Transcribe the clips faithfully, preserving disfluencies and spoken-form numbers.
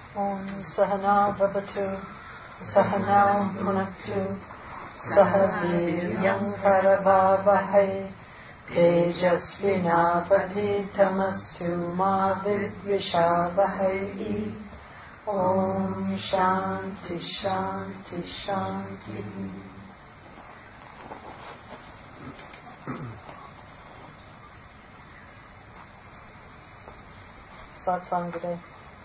Om Sahana Bhavatu Sahana Bhunaktu Saha Viryam Karavavahai Tejasvinapatitamastu Ma Vidvishavahai. Om Shanti Shanti Shanti. Satsang today.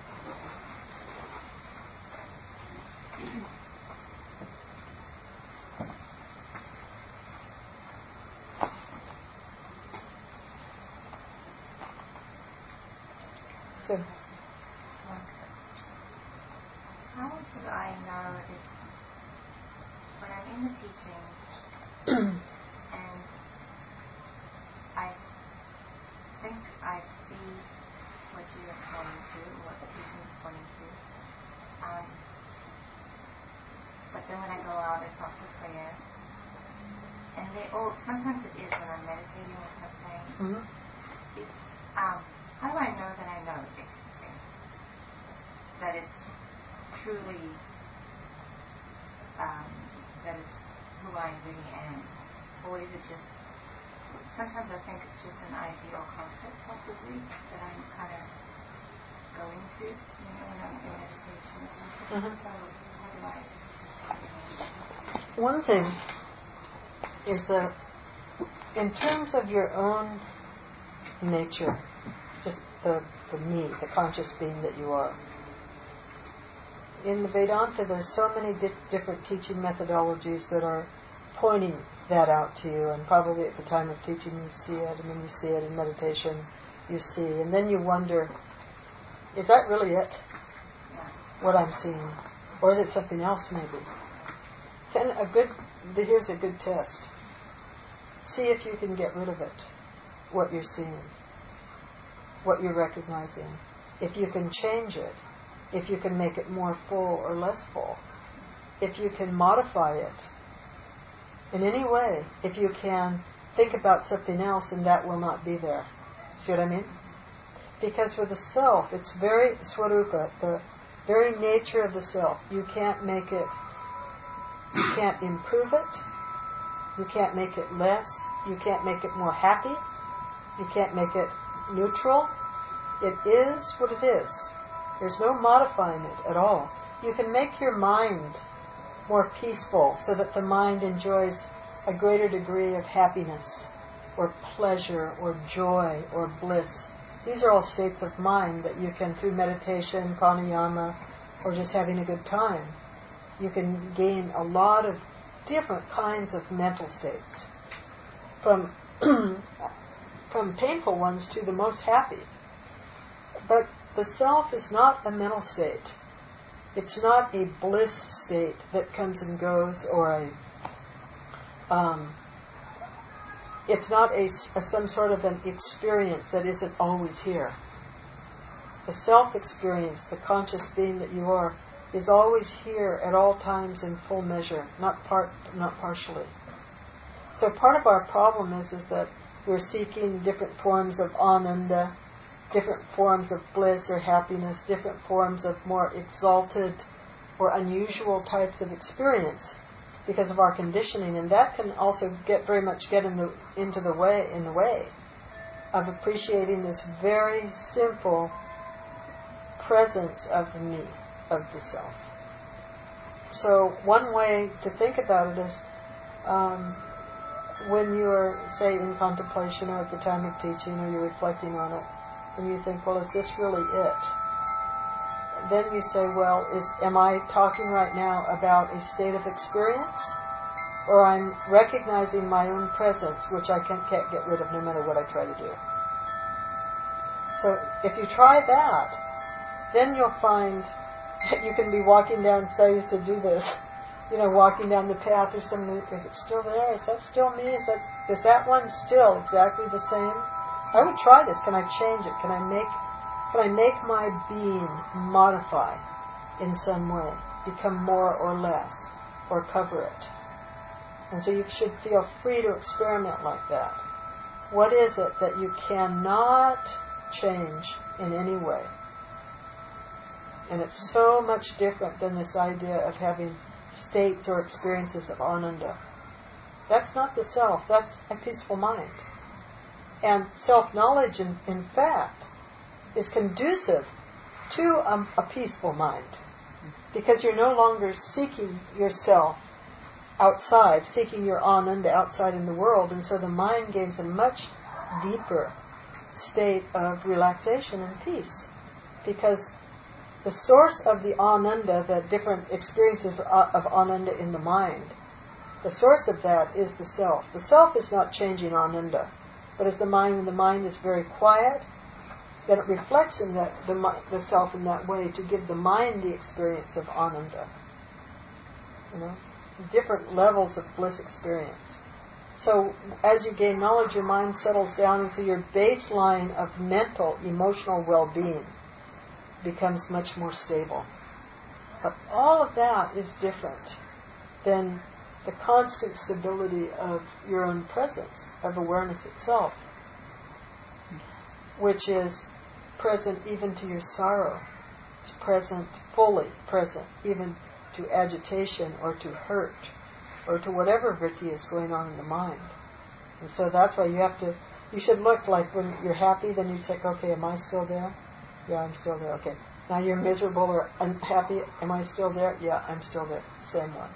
So, how would I know if, when I'm in the teaching and I think I see what you are pointing to, what the teaching is pointing to, um, but then when I go out it's also clear, and they, oh, sometimes it is when I'm meditating or something. mm-hmm. It, um, how do I know that I know it's that it's truly, um, that it's who I really am? Or is it just, sometimes I think it's just an ideal concept possibly that I'm kind of going to, you know, when I'm in meditation or something. Mm-hmm. So how do I? One thing is that in terms of your own nature, just the, the me, the conscious being that you are, in the Vedanta there's so many di- different teaching methodologies that are pointing that out to you, and probably at the time of teaching you see it, and then you see it in meditation, you see, and then you wonder, is that really it? What I'm seeing? Or is it something else maybe? Then a good, here's a good test. See if you can get rid of it, what you're seeing, what you're recognizing. If you can change it, if you can make it more full or less full, if you can modify it in any way, if you can think about something else and that will not be there. See what I mean? Because with the self, it's very swarupa, the very nature of the self. You can't make it, you can't improve it, you can't make it less, you can't make it more happy, you can't make it neutral. It is what it is. There's no modifying it at all. You can make your mind more peaceful so that the mind enjoys a greater degree of happiness or pleasure or joy or bliss. These are all states of mind that you can, through meditation, pranayama, or just having a good time, you can gain a lot of different kinds of mental states, from from painful ones to the most happy. But the self is not a mental state. It's not a bliss state that comes and goes, or a um, it's not a, a some sort of an experience that isn't always here. The self-experience, the conscious being that you are, is always here at all times in full measure, not part, not partially. So part of our problem is is that we're seeking different forms of ananda, different forms of bliss or happiness, different forms of more exalted or unusual types of experience because of our conditioning, and that can also get very much get in the into the way in the way of appreciating this very simple presence of the me, of the self. So one way to think about it is um, when you're, say, in contemplation or at the time of teaching, or you're reflecting on it, and you think, well, is this really it? Then you say, well, is am I talking right now about a state of experience? Or I'm recognizing my own presence, which I can't, can't get rid of no matter what I try to do. So if you try that, then you'll find that you can be walking down, say I used to do this, you know, walking down the path or something, is it still there? Is that still me? Is that is that one still exactly the same? I would try this. Can I change it? Can I make can I make my being modify in some way, become more or less, or cover it? And so you should feel free to experiment like that. What is it that you cannot change in any way? And it's so much different than this idea of having states or experiences of ananda. That's not the self, that's a peaceful mind. And self-knowledge, in, in fact, is conducive to a, a peaceful mind. Because you're no longer seeking yourself outside, seeking your ananda outside in the world, and so the mind gains a much deeper state of relaxation and peace. Because the source of the ananda, the different experiences of ananda in the mind, the source of that is the self. The self is not changing ananda, but as the mind, when the mind is very quiet, then it reflects in the, the, the self in that way to give the mind the experience of ananda. You know, different levels of bliss experience. So as you gain knowledge, your mind settles down, and so your baseline of mental, emotional well-being becomes much more stable. But all of that is different than the constant stability of your own presence, of awareness itself, which is present even to your sorrow. It's present, fully present, even to agitation or to hurt or to whatever vritti is going on in the mind. And so that's why you have to, you should look like when you're happy, then you say, okay, am I still there? Yeah, I'm still there. Okay. Now you're miserable or unhappy, am I still there? Yeah, I'm still there. Same one.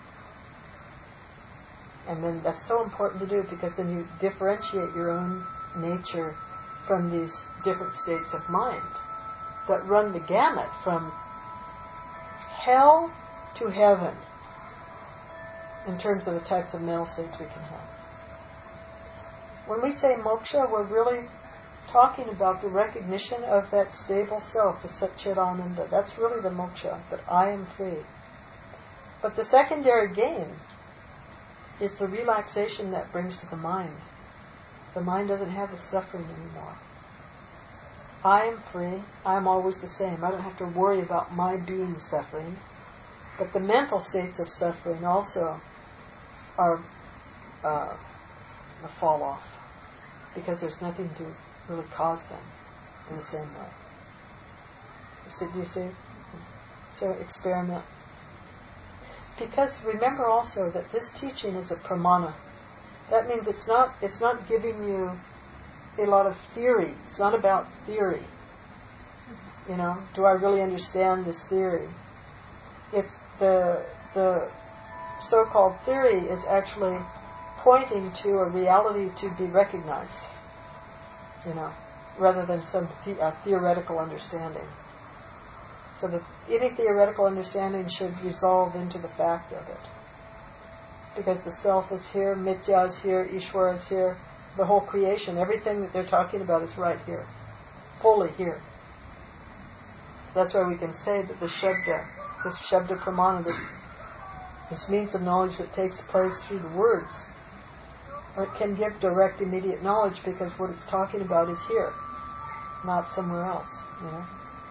And then that's so important to do, because then you differentiate your own nature from these different states of mind that run the gamut from hell to heaven in terms of the types of mental states we can have. When we say moksha, we're really talking about the recognition of that stable self, the Satchidananda. That's really the moksha, that I am free. But the secondary gain is the relaxation that brings to the mind. The mind doesn't have the suffering anymore. I am free. I am always the same. I don't have to worry about my being suffering. But the mental states of suffering also are uh, a fall off, because there's nothing to really cause them in the same way. You see, do you see? So experiment. Because remember also that this teaching is a pramana. That means it's not it's not giving you a lot of theory. It's not about theory. You know, do I really understand this theory? It's the the so-called theory is actually pointing to a reality to be recognized. You know, rather than some the, uh, theoretical understanding. So that any theoretical understanding should resolve into the fact of it. Because the self is here, Mithya is here, Ishvara is here, the whole creation, everything that they're talking about is right here, fully here. That's why we can say that the Shabda, this Shabda Pramana, this, this means of knowledge that takes place through the words, it can give direct, immediate knowledge, because what it's talking about is here, not somewhere else, you know.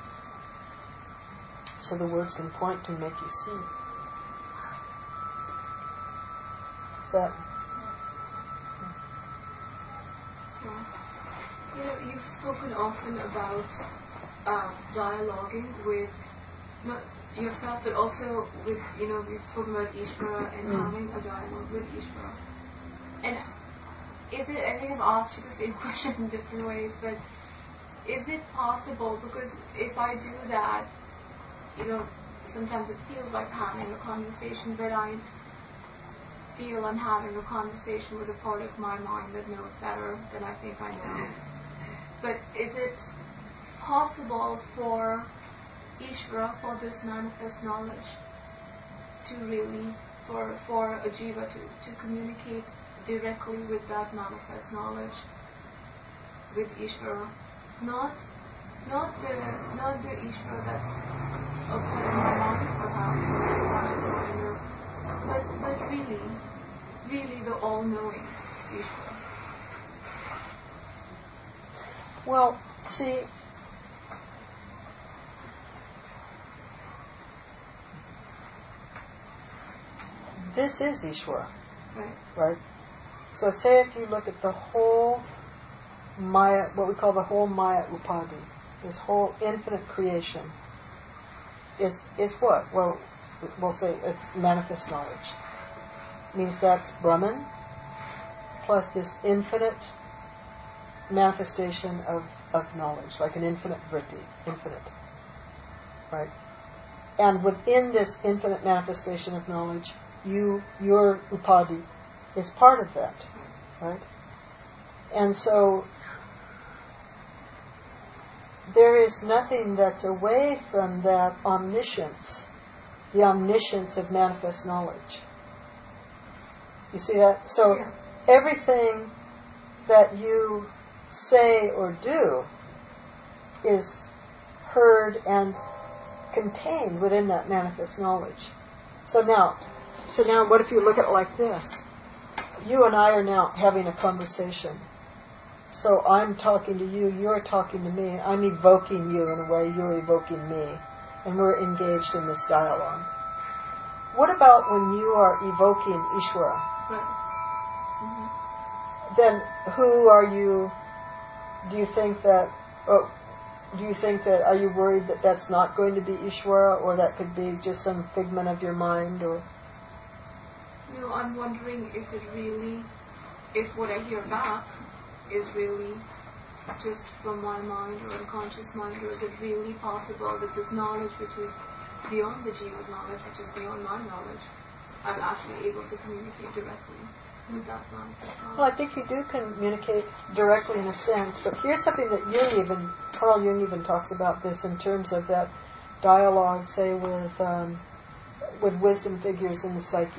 So the words can point to make you see. Is that? You know, you've spoken often about uh, dialoguing with not yourself, but also with, you know, we've spoken about Ishvara and mm. having a dialogue with Ishvara. And is it, I think I've asked you the same question in different ways, but is it possible, because if I do that, you know, sometimes it feels like having a conversation, but I feel I'm having a conversation with a part of my mind that knows better than I think I know. But is it possible for Ishvara, for this manifest knowledge, to really, for, for a jiva to, to communicate directly with that manifest knowledge, with Ishvara? Not, not the, not the Ishvara that's of in my mind, perhaps, or perhaps I know, but but really, really the all-knowing Ishvara. Well, see, this is Ishvara, right? Right. So, say if you look at the whole Maya, what we call the whole Maya Upadhi, this whole infinite creation. is is what? Well, we'll say it's manifest knowledge. Means that's Brahman plus this infinite manifestation of, of knowledge, like an infinite vritti, infinite. Right? And within this infinite manifestation of knowledge, you, your upadhi is part of that. Right? And so there is nothing that's away from that omniscience, the omniscience of manifest knowledge. You see that? So Yeah. everything that you say or do is heard and contained within that manifest knowledge. So now, so now what if you look at it like this? You and I are now having a conversation. So I'm talking to you, you're talking to me, I'm evoking you in a way, you're evoking me, and we're engaged in this dialogue. What about when you are evoking Ishvara? Right. Mm-hmm. Then who are you, do you think that, oh, do you think that, are you worried that that's not going to be Ishvara, or that could be just some figment of your mind, or? No, I'm wondering if it really, if what I hear back is really just from my mind or unconscious mind, or is it really possible that this knowledge which is beyond the Jiva's knowledge, which is beyond my knowledge, I'm actually able to communicate directly with that manifest knowledge? Well, I think you do communicate directly in a sense, but here's something that Jung even, Carl Jung even talks about this in terms of that dialogue, say, with um, with wisdom figures in the psyche.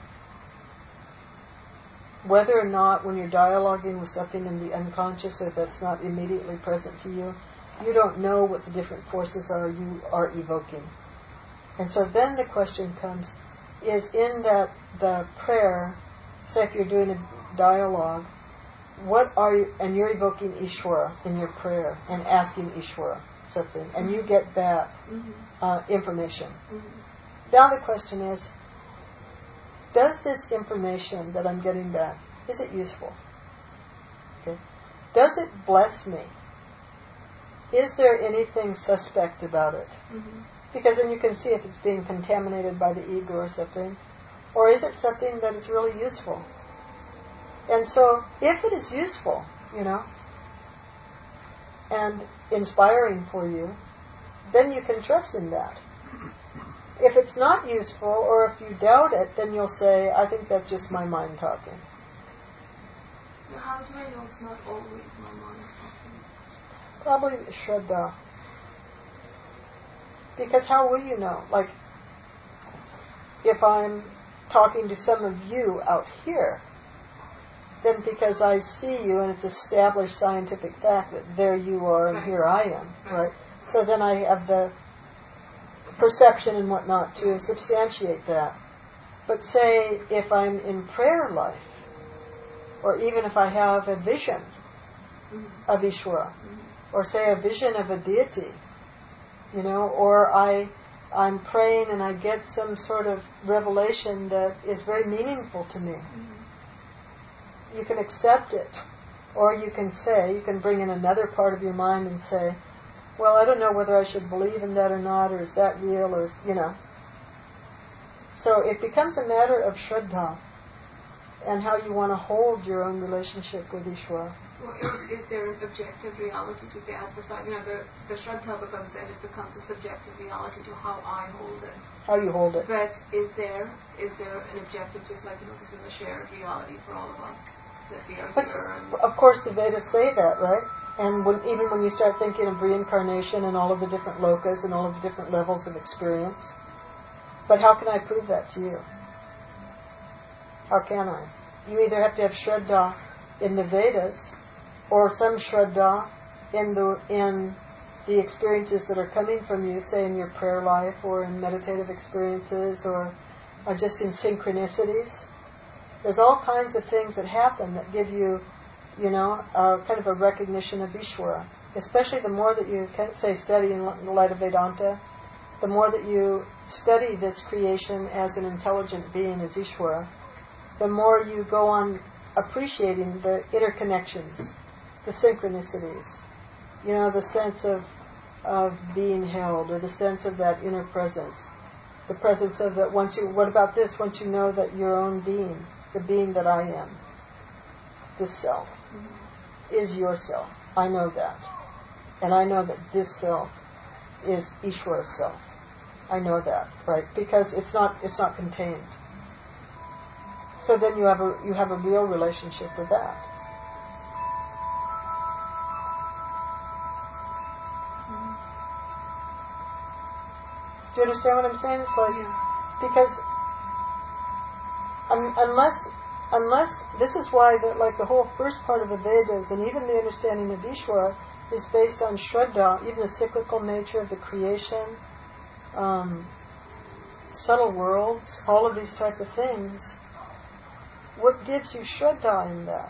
Whether or not when you're dialoguing with something in the unconscious, or that's not immediately present to you, you don't know what the different forces are you are evoking. And so then the question comes, is in that the prayer, say if you're doing a dialogue, what are you, and you're evoking Ishvara in your prayer and asking Ishvara something, and you get back Mm-hmm. uh, information. Mm-hmm. Now the question is, does this information that I'm getting back, is it useful? Okay. Does it bless me? Is there anything suspect about it? Mm-hmm. Because then you can see if it's being contaminated by the ego or something. Or is it something that is really useful? And so, if it is useful, you know, and inspiring for you, then you can trust in that. If it's not useful, or if you doubt it, then you'll say, I think that's just my mind talking. Now, how do I know it's not always my mind talking? Probably Shraddha. Because how will you know? Like, if I'm talking to some of you out here, then because I see you and it's established scientific fact that there you are and Right. here I am, right? So then I have the perception and whatnot to substantiate that. But say if I'm in prayer life, or even if I have a vision Mm-hmm. of Ishvara, Mm-hmm. or say a vision of a deity, you know, or I, I'm praying and I get some sort of revelation that is very meaningful to me. Mm-hmm. You can accept it, or you can say, you can bring in another part of your mind and say, well, I don't know whether I should believe in that or not, or is that real, or, is, you know. So it becomes a matter of Shraddha and how you want to hold your own relationship with Ishvara. Well, is, is there an objective reality to that? Besides, you know, the, the Shraddha becomes, and it becomes a subjective reality to how I hold it. How you hold it. But is there is there an objective, just like, you know, this is a shared reality for all of us, that we are But here? And of course the Vedas say that, right? And when, even when you start thinking of reincarnation and all of the different lokas and all of the different levels of experience. But how can I prove that to you? How can I? You either have to have Shraddha in the Vedas, or some Shraddha in the in the experiences that are coming from you, say in your prayer life, or in meditative experiences, or, or just in synchronicities. There's all kinds of things that happen that give you, you know, uh, kind of a recognition of Ishvara. Especially the more that you, can say, study in the light of Vedanta, the more that you study this creation as an intelligent being, as Ishvara, the more you go on appreciating the interconnections, the synchronicities, you know, the sense of of being held, or the sense of that inner presence. The presence of that once you, what about this, once you know that your own being, the being that I am, this self, mm-hmm. is your self. I know that. And I know that this self is Ishvara's self. I know that, right? Because it's not it's not contained. So then you have a you have a real relationship with that. Mm-hmm. Do you understand what I'm saying? It's like yeah. because un, unless unless this is why the, like the whole first part of the Vedas and even the understanding of Ishvara is based on Shraddha, even the cyclical nature of the creation, um, subtle worlds, all of these type of things. What gives you Shraddha in that?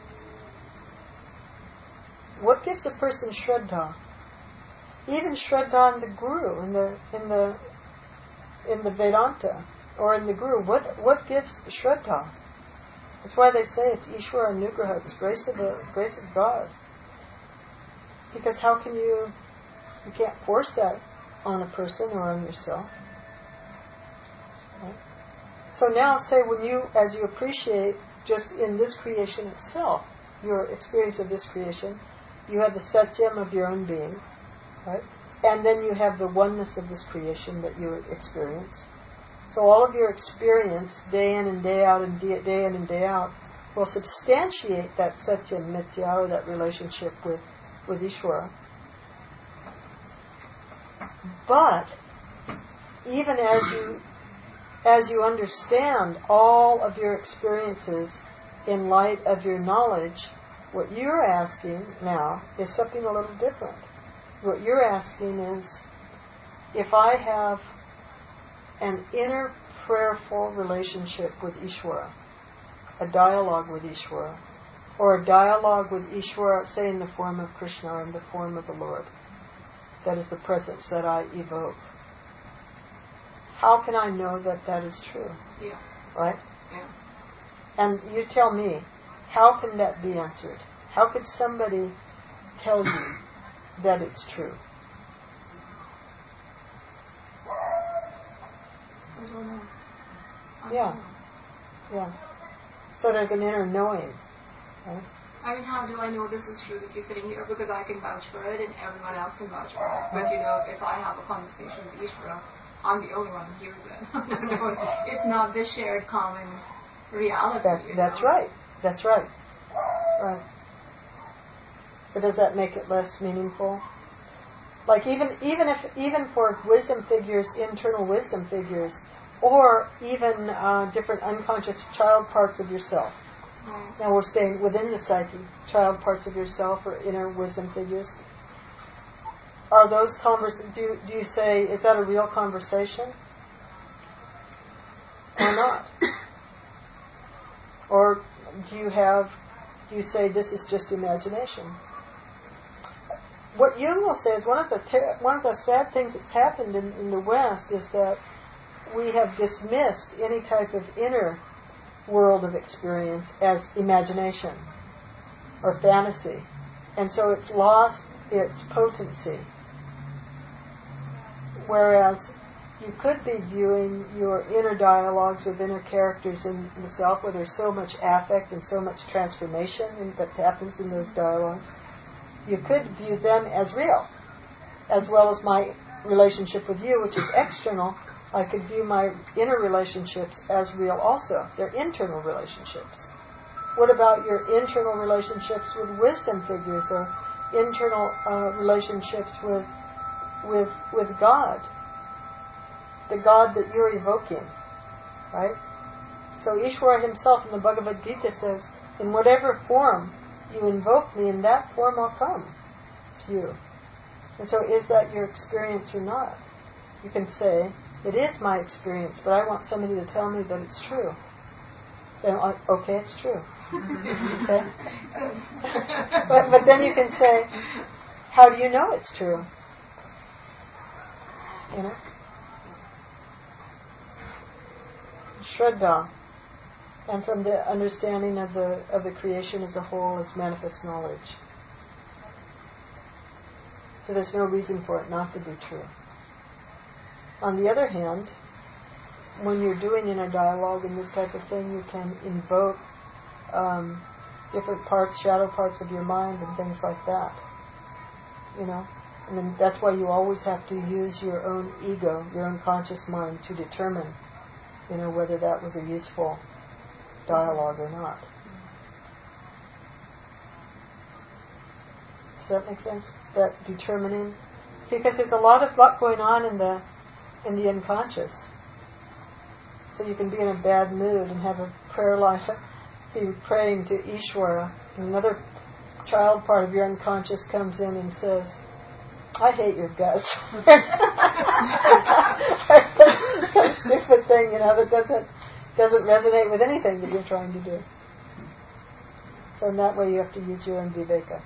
What gives a person Shraddha? Even Shraddha in the Guru, in the in the in the Vedanta, or in the Guru. What what gives Shraddha? That's why they say it's Ishvara Anugraha, it's grace of the grace of God. Because how can you, you can't force that on a person or on yourself. Right? So now say when you, as you appreciate just in this creation itself, your experience of this creation, you have the satyam of your own being, right? And then you have the oneness of this creation that you experience. So all of your experience, day in and day out and day, day in and day out, will substantiate that satyam mithya, or that relationship with with Ishvara. But even as you as you understand all of your experiences in light of your knowledge, what you're asking now is something a little different. What you're asking is, if I have an inner prayerful relationship with Ishvara, a dialogue with Ishvara, or a dialogue with Ishvara, say in the form of Krishna or in the form of the Lord. That is the presence that I evoke. How can I know that that is true? Yeah. Right? Yeah. And you tell me, how can that be answered? How could somebody tell you that it's true? I don't know. I Yeah. don't know. Yeah. So there's an inner knowing. Right? I mean, how do I know this is true that you're sitting here? Because I can vouch for it and everyone else can vouch for it. But, you know, if I have a conversation with Ishvara, I'm the only one who hears it. No, it's not the shared common reality. That, that's know? right. That's right. Right. But does that make it less meaningful? Like even even if even for wisdom figures, internal wisdom figures, or even uh, different unconscious child parts of yourself. Right. Now we're staying within the psyche, child parts of yourself or inner wisdom figures. Are those convers? Do do you say, is that a real conversation or not? Or do you have? Do you say this is just imagination? What Jung will say is one of the ter- one of the sad things that's happened in, in the West is that we have dismissed any type of inner world of experience as imagination or fantasy, and so it's lost its potency. Whereas you could be viewing your inner dialogues with inner characters in the self, where there's so much affect and so much transformation in, that happens in those dialogues. You could view them as real, as well as my relationship with you, which is external. I could view my inner relationships as real also. They're internal relationships. What about your internal relationships with wisdom figures, or internal uh, relationships with with with God, the God that you're evoking, right? So Ishvara himself in the Bhagavad Gita says, in whatever form you invoke me, in that form I'll come to you. And so is that your experience or not? You can say, it is my experience, but I want somebody to tell me that it's true. Then, okay, it's true. Okay? but, but then you can say, how do you know it's true? You know? Shraddha. And from the understanding of the of the creation as a whole as manifest knowledge. So there's no reason for it not to be true. On the other hand, when you're doing inner dialogue and this type of thing, you can invoke um, different parts, shadow parts of your mind and things like that. You know? And then that's why you always have to use your own ego, your own conscious mind to determine, you know, whether that was a useful dialogue or not. Does that make sense? That determining, because there's a lot of lot going on in the in the unconscious. So you can be in a bad mood and have a prayer life, be praying to Ishvara, and another child part of your unconscious comes in and says, "I hate your guts." Some stupid thing, you know, that doesn't doesn't resonate with anything that you're trying to do. So in that way, you have to use your own viveka.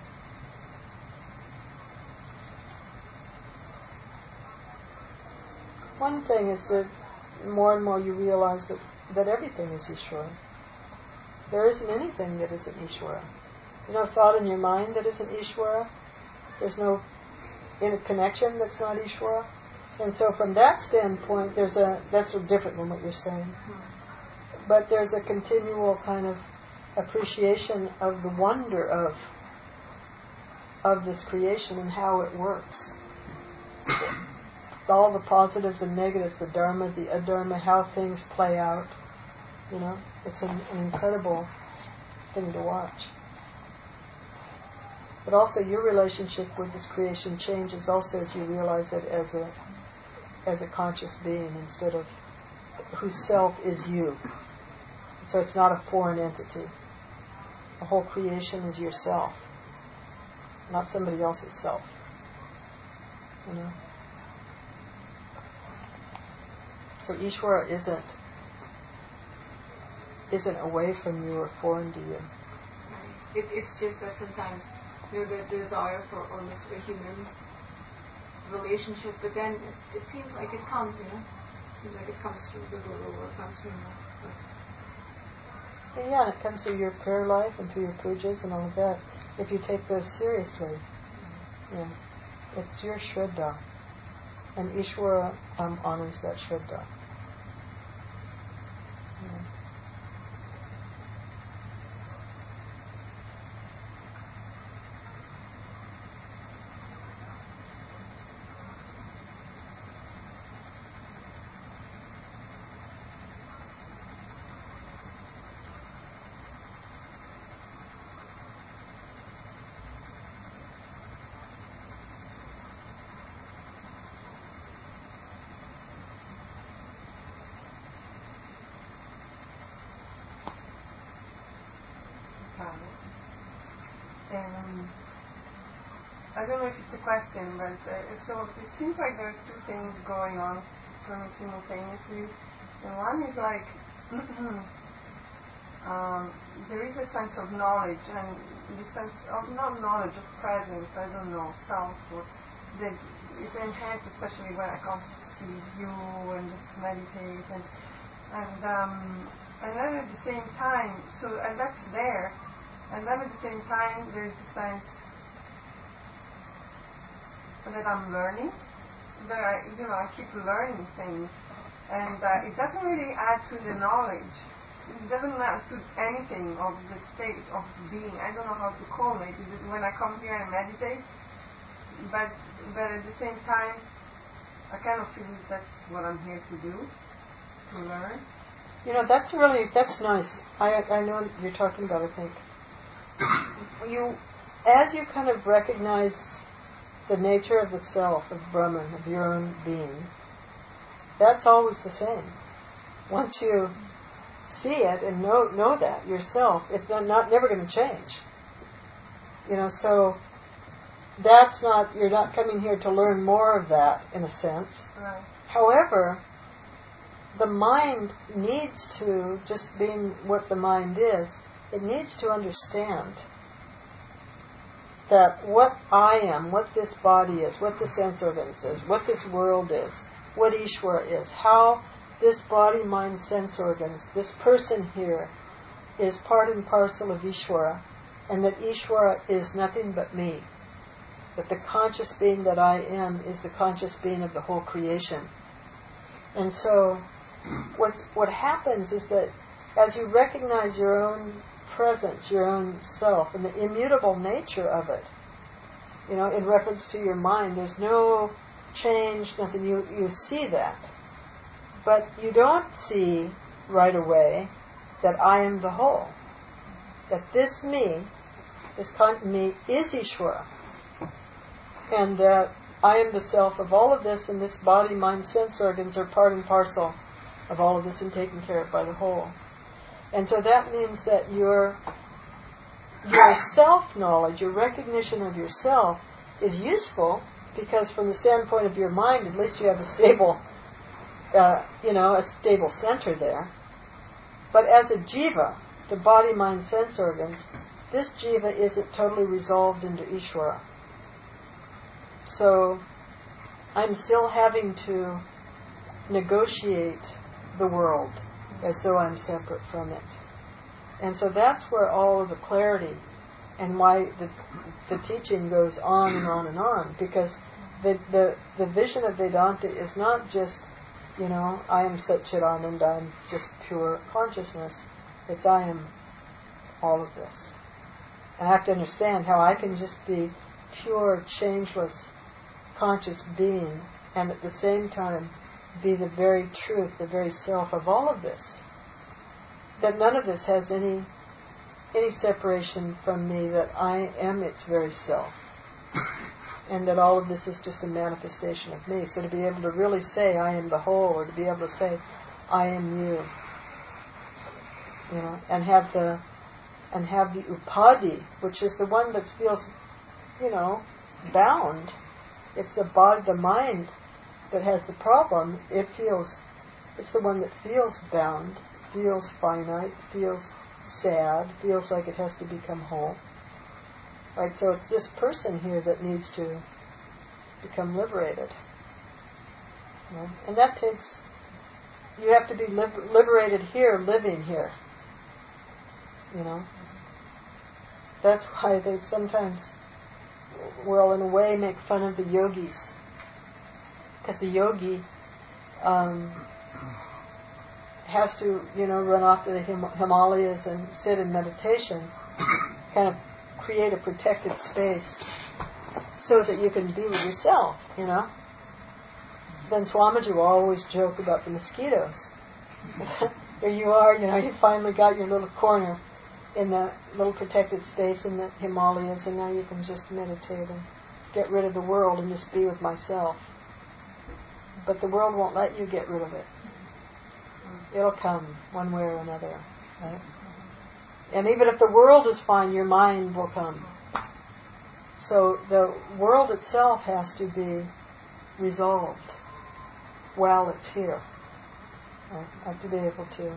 One thing is that more and more you realize that, that everything is Ishvara. There isn't anything that isn't Ishvara. There's no thought in your mind that isn't Ishvara. There's no in a connection that's not Ishvara. And so from that standpoint, there's a that's different than what you're saying. But there's a continual kind of appreciation of the wonder of of this creation and how it works. All the positives and negatives, the dharma, the adharma, how things play out. You know, it's an, an incredible thing to watch. But also your relationship with this creation changes also as you realize it as a as a conscious being instead of whose self is you. So it's not a foreign entity. The whole creation is yourself, not somebody else's self. You know? So Ishvara isn't isn't away from you or foreign to you. It, it's just that sometimes, you know, the desire for almost a human relationship, but then it, it seems like it comes, you know, it seems like it comes through the guru or it comes from the, yeah, it comes through your prayer life and through your pujas and all of that. If you take those seriously, yeah, it's your shraddha. And Ishvara um, honors that shraddha. Yeah. Um, I don't know if it's a question, but uh, so it seems like there's two things going on for me simultaneously. And one is like um, there is a sense of knowledge, and the sense of not knowledge of presence. I don't know, self, or that is enhanced, especially when I come to see you and just meditate, and and um, and then at the same time, so and that's there. And then at the same time, there's the sense that I'm learning, that I, you know, I keep learning things, and uh, it doesn't really add to the knowledge. It doesn't add to anything of the state of being. I don't know how to call it. Is it when I come here and meditate? But but at the same time, I kind of feel that's what I'm here to do, to learn. You know, that's really that's nice. I I know what you're talking about. I think. You, as you kind of recognize the nature of the self, of Brahman, of your own being, that's always the same. Once you see it and know know that yourself, it's not, not never going to change. You know, so that's not, you're not coming here to learn more of that, in a sense. Right. However, the mind needs to, just being what the mind is, it needs to understand that what I am, what this body is, what the sense organs is, what this world is, what Ishvara is, how this body, mind, sense organs, this person here is part and parcel of Ishvara, and that Ishvara is nothing but me. that the conscious being that I am is the conscious being of the whole creation. And so what's, what happens is that as you recognize your own presence, your own self, and the immutable nature of it, you know, in reference to your mind, there's no change, nothing, you, you see that. But you don't see right away that I am the whole. That this me, this con- me is Ishvara. And that I am the self of all of this, and this body, mind, sense organs are part and parcel of all of this and taken care of by the whole. And so that means that your your self-knowledge, your recognition of yourself is useful because from the standpoint of your mind, at least you have a stable, uh, you know, a stable center there. But as a jiva, the body, mind, sense organs, this jiva isn't totally resolved into Ishvara. So I'm still having to negotiate the world as though I'm separate from it. And so that's where all of the clarity and why the, the teaching goes on and on and on, because the, the, the vision of Vedanta is not just, you know, I am Satchidananda, I'm just pure consciousness. It's I am all of this. And I have to understand how I can just be pure, changeless, conscious being and at the same time be the very truth, the very self of all of this. That none of this has any any separation from me, that I am its very self. And that all of this is just a manifestation of me. So to be able to really say I am the whole, or to be able to say I am you, you know, and have the and have the upadhi, which is the one that feels, you know, bound. It's the body, the mind that has the problem. It feels, it's the one that feels bound, feels finite, feels sad, feels like it has to become whole. Right? So it's this person here that needs to become liberated. You know? And that takes, you have to be liber- liberated here, living here. You know? That's why they sometimes will, in a way, make fun of the yogis. Because the yogi um, has to, you know, run off to the Him- Himalayas and sit in meditation, kind of create a protected space so that you can be with yourself, you know. Then Swamiji will always joke about the mosquitoes. Here you are, you know, you finally got your little corner in the little protected space in the Himalayas, and now you can just meditate and get rid of the world and just be with myself. But the world won't let you get rid of it. It'll come one way or another. Right? And even if the world is fine, your mind will come. So the world itself has to be resolved while it's here. Right? I have to be able to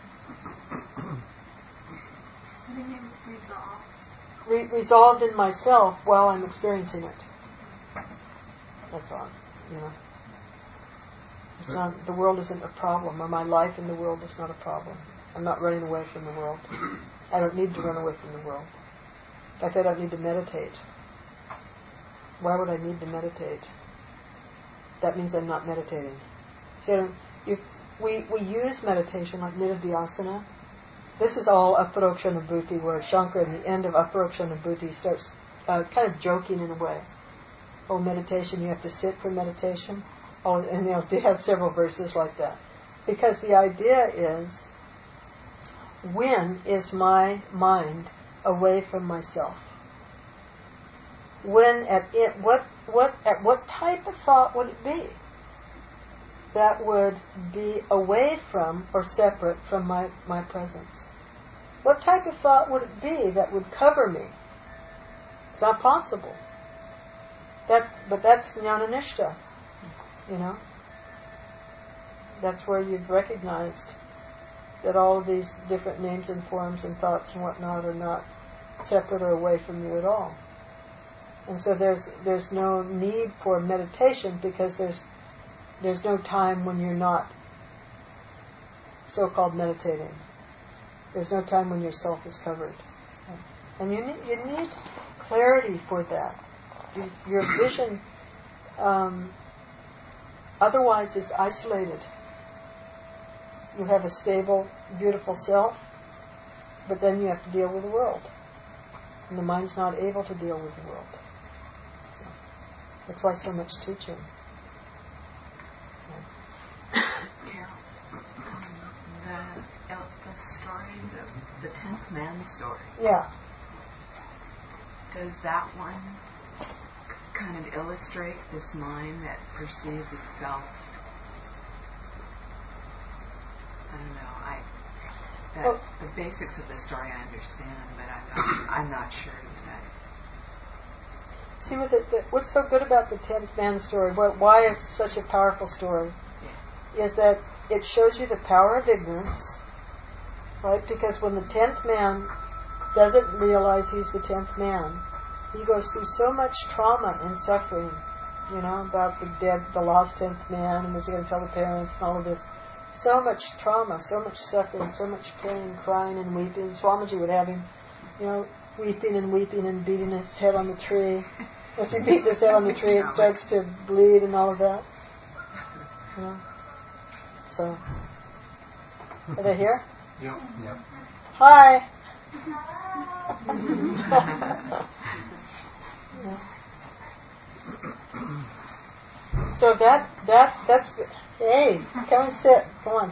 Re- resolved in myself while I'm experiencing it. That's all. You know. It's not, the world isn't a problem, or my life in the world is not a problem. I'm not running away from the world. I don't need to run away from the world. In fact, I don't need to meditate. Why would I need to meditate? That means I'm not meditating. See, I don't, you, we, we use meditation like Nididhyasana. This is all Aparokshanubhuti, where Shankara, at the end of Aparokshanubhuti, starts uh, kind of joking in a way. Oh, meditation, you have to sit for meditation. Oh, and they'll they have several verses like that. Because the idea is, when is my mind away from myself? When at it, what what at what type of thought would it be that would be away from or separate from my, my presence? What type of thought would it be that would cover me? It's not possible. That's but that's Jnananishta. You know, that's where you've recognized that all of these different names and forms and thoughts and whatnot are not separate or away from you at all. And so there's there's no need for meditation because there's there's no time when you're not so-called meditating. There's no time when your self is covered. And you need, you need clarity for that. you, your vision um, otherwise is isolated. You have a stable, beautiful self, but then you have to deal with the world. And the mind's not able to deal with the world. So that's why so much teaching. Carol, um, the, the story, the, the tenth man story. Yeah. Does that one kind of illustrate this mind that perceives itself? I don't know. I that well, the basics of the story I understand, but I'm not, I'm not sure that. See, with the, the, what's so good about the tenth man story? What, why is such a powerful story? Yeah. Is that it shows you the power of ignorance, right? Because when the tenth man doesn't realize he's the tenth man, he goes through so much trauma and suffering, you know, about the dead, the lost tenth man, and was he going to tell the parents and all of this. So much trauma, so much suffering, so much pain, crying and weeping. Swamiji would have him, you know, weeping and weeping and beating his head on the tree. As he beats his head on the tree, it starts to bleed and all of that. You know? So, are they here? Yep. Yep. Hi. So that that that's hey, come and sit. Come on.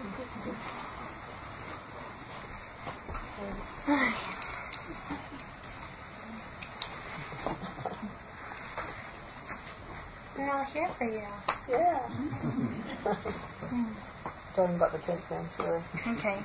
We're all here for you. Yeah. Talking about the tenth man story. Okay.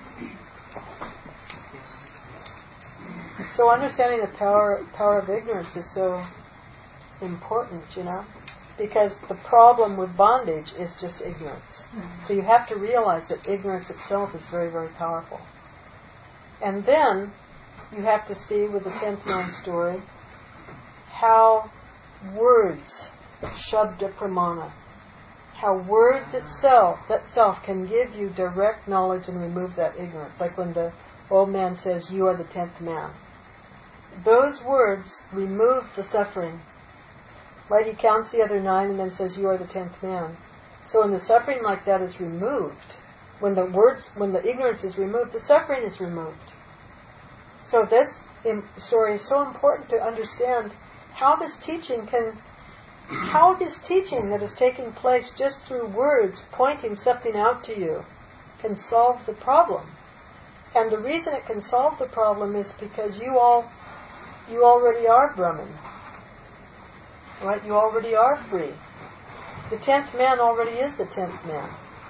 So understanding the power power of ignorance is so important, you know, because the problem with bondage is just ignorance. Mm-hmm. So you have to realize that ignorance itself is very, very powerful. And then you have to see with the tenth man story how words, shabda pramana, how words itself, that self can give you direct knowledge and remove that ignorance. Like when the old man says, "You are the tenth man." Those words remove the suffering. Right? He counts the other nine and then says, "You are the tenth man." So when the suffering like that is removed, when the words, when the ignorance is removed, the suffering is removed. So this story is so important to understand how this teaching can, how this teaching that is taking place just through words pointing something out to you can solve the problem. And the reason it can solve the problem is because you all, you already are Brahman. Right? You already are free. The tenth man already is the tenth man.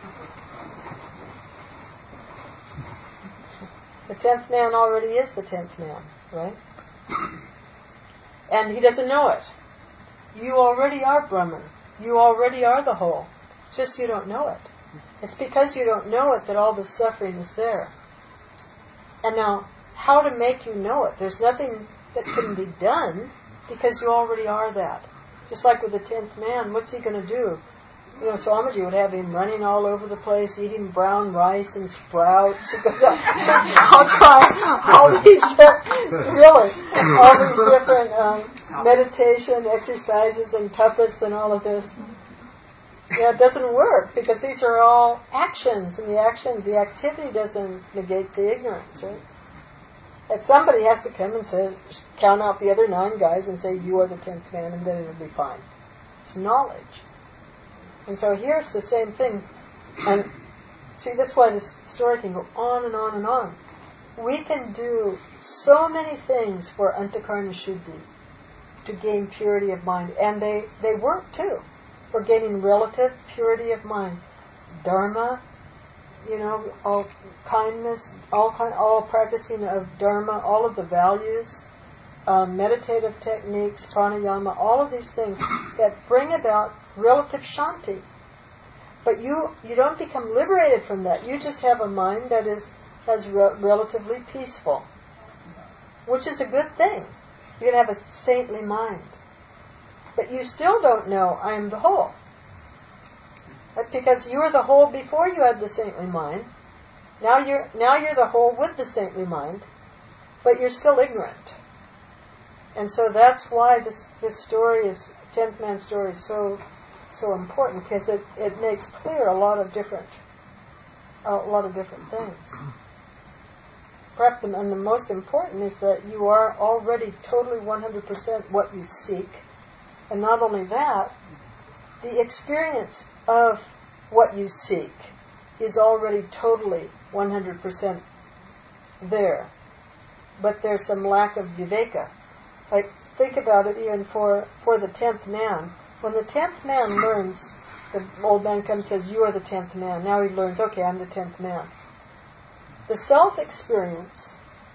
The tenth man already is the tenth man, right? And he doesn't know it. You already are Brahman. You already are the whole. It's just you don't know it. It's because you don't know it that all the suffering is there. And now, how to make you know it? There's nothing that can be done because you already are that. Just like with the tenth man, what's he going to do? You know, Swamiji would have him running all over the place, eating brown rice and sprouts. He goes, I'll try all these, really, all these different um, meditation exercises and tapas and all of this. Yeah, it doesn't work because these are all actions, and the actions, the activity doesn't negate the ignorance, right? That somebody has to come and say, count out the other nine guys and say, "You are the tenth man," and then it'll be fine. It's knowledge. And so here it's the same thing. And see, that's why this story can go on and on and on. We can do so many things for Antakarna Shuddhi, to gain purity of mind. And they, they work too. For gaining relative purity of mind. Dharma, you know, all kindness, all kind, all practicing of Dharma, all of the values, um, meditative techniques, pranayama, all of these things that bring about relative shanti. But you you don't become liberated from that. You just have a mind that is has re- relatively peaceful, which is a good thing. You can have a saintly mind. But you still don't know I am the whole. Right? Because you were the whole before you had the saintly mind. Now you're now you're the whole with the saintly mind, but you're still ignorant. And so that's why this this story is tenth man story is so so important, because it, it makes clear a lot of different a lot of different things. Perhaps the, and the most important is that you are already totally one hundred percent what you seek, and not only that, the experience of what you seek is already totally one hundred percent there. But there's some lack of viveka. Like, think about it even for, for the tenth man. When the tenth man learns, the old man comes and says, you are the tenth man. Now he learns, okay, I'm the tenth man. The self-experience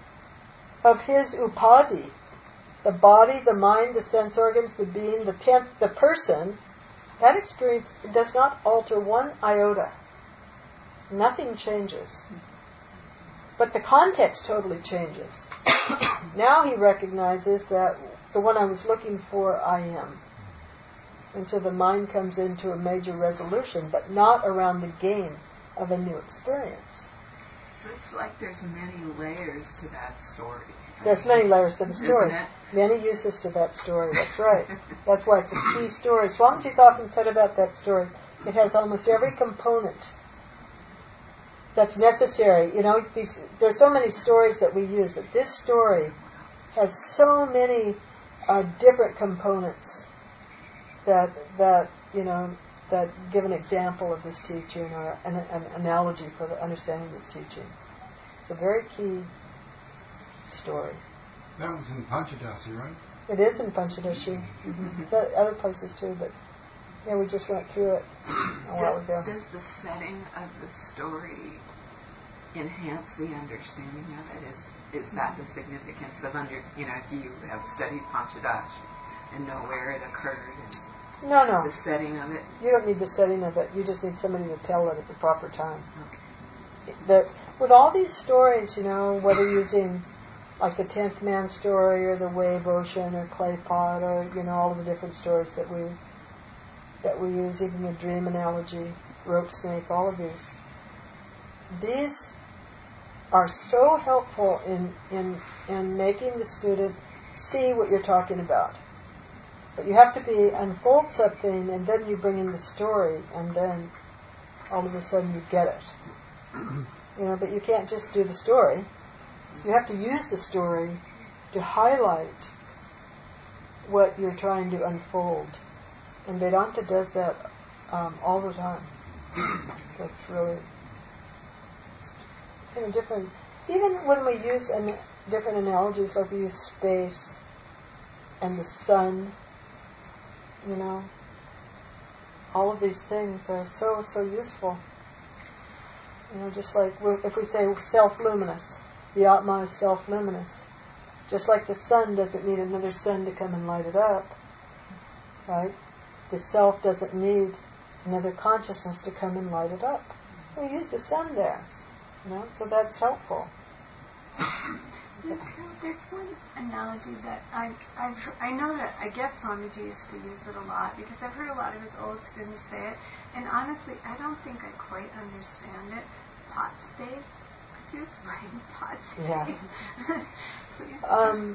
of his upadhi, the body, the mind, the sense organs, the being, the tenth, the person, that experience does not alter one iota. Nothing changes. But the context totally changes. Now he recognizes that the one I was looking for, I am. And so the mind comes into a major resolution, but not around the gain of a new experience. So it's like there's many layers to that story. There's many layers to the story. Isn't it? Many uses to that story, that's right. That's why it's a key story. Swamiji's often said about that story, it has almost every component that's necessary. You know, these, there's so many stories that we use, but this story has so many uh, different components that, that, you know, that give an example of this teaching or an, an analogy for the understanding this teaching. It's a very key story. That was in Panchadasi, right? It is in Panchadashi. Mm-hmm. It's at other places too, but yeah, we just went through it a while ago. Does the setting of the story enhance the understanding of it? Is is that the significance of under? You know, if you have studied Panchadashi and know where it occurred, and No, no. the setting of it. You don't need the setting of it. You just need somebody to tell it at the proper time. Okay. That with all these stories, you know, whether using like the tenth man story or the wave ocean or clay pot or, you know, all of the different stories that we that we use, even the dream analogy, rope snake, all of these. These are so helpful in, in, in making the student see what you're talking about. But you have to be unfold something, and then you bring in the story, and then all of a sudden you get it. You know, but you can't just do the story. You have to use the story to highlight what you're trying to unfold. And Vedanta does that um, all the time. That's really kind of different. Even when we use an, different analogies, like we use space and the sun, you know, all of these things are so, so useful. You know, just like if we say self-luminous, the Atma is self-luminous. Just like the sun doesn't need another sun to come and light it up, right? The self doesn't need another consciousness to come and light it up. We use the sun there, you know, so that's helpful. There's one analogy that I I've, I know that I guess Swamiji used to use it a lot because I've heard a lot of his old students say it, and honestly, I don't think I quite understand it. Pot space. Could you explain pot space? Yeah. um,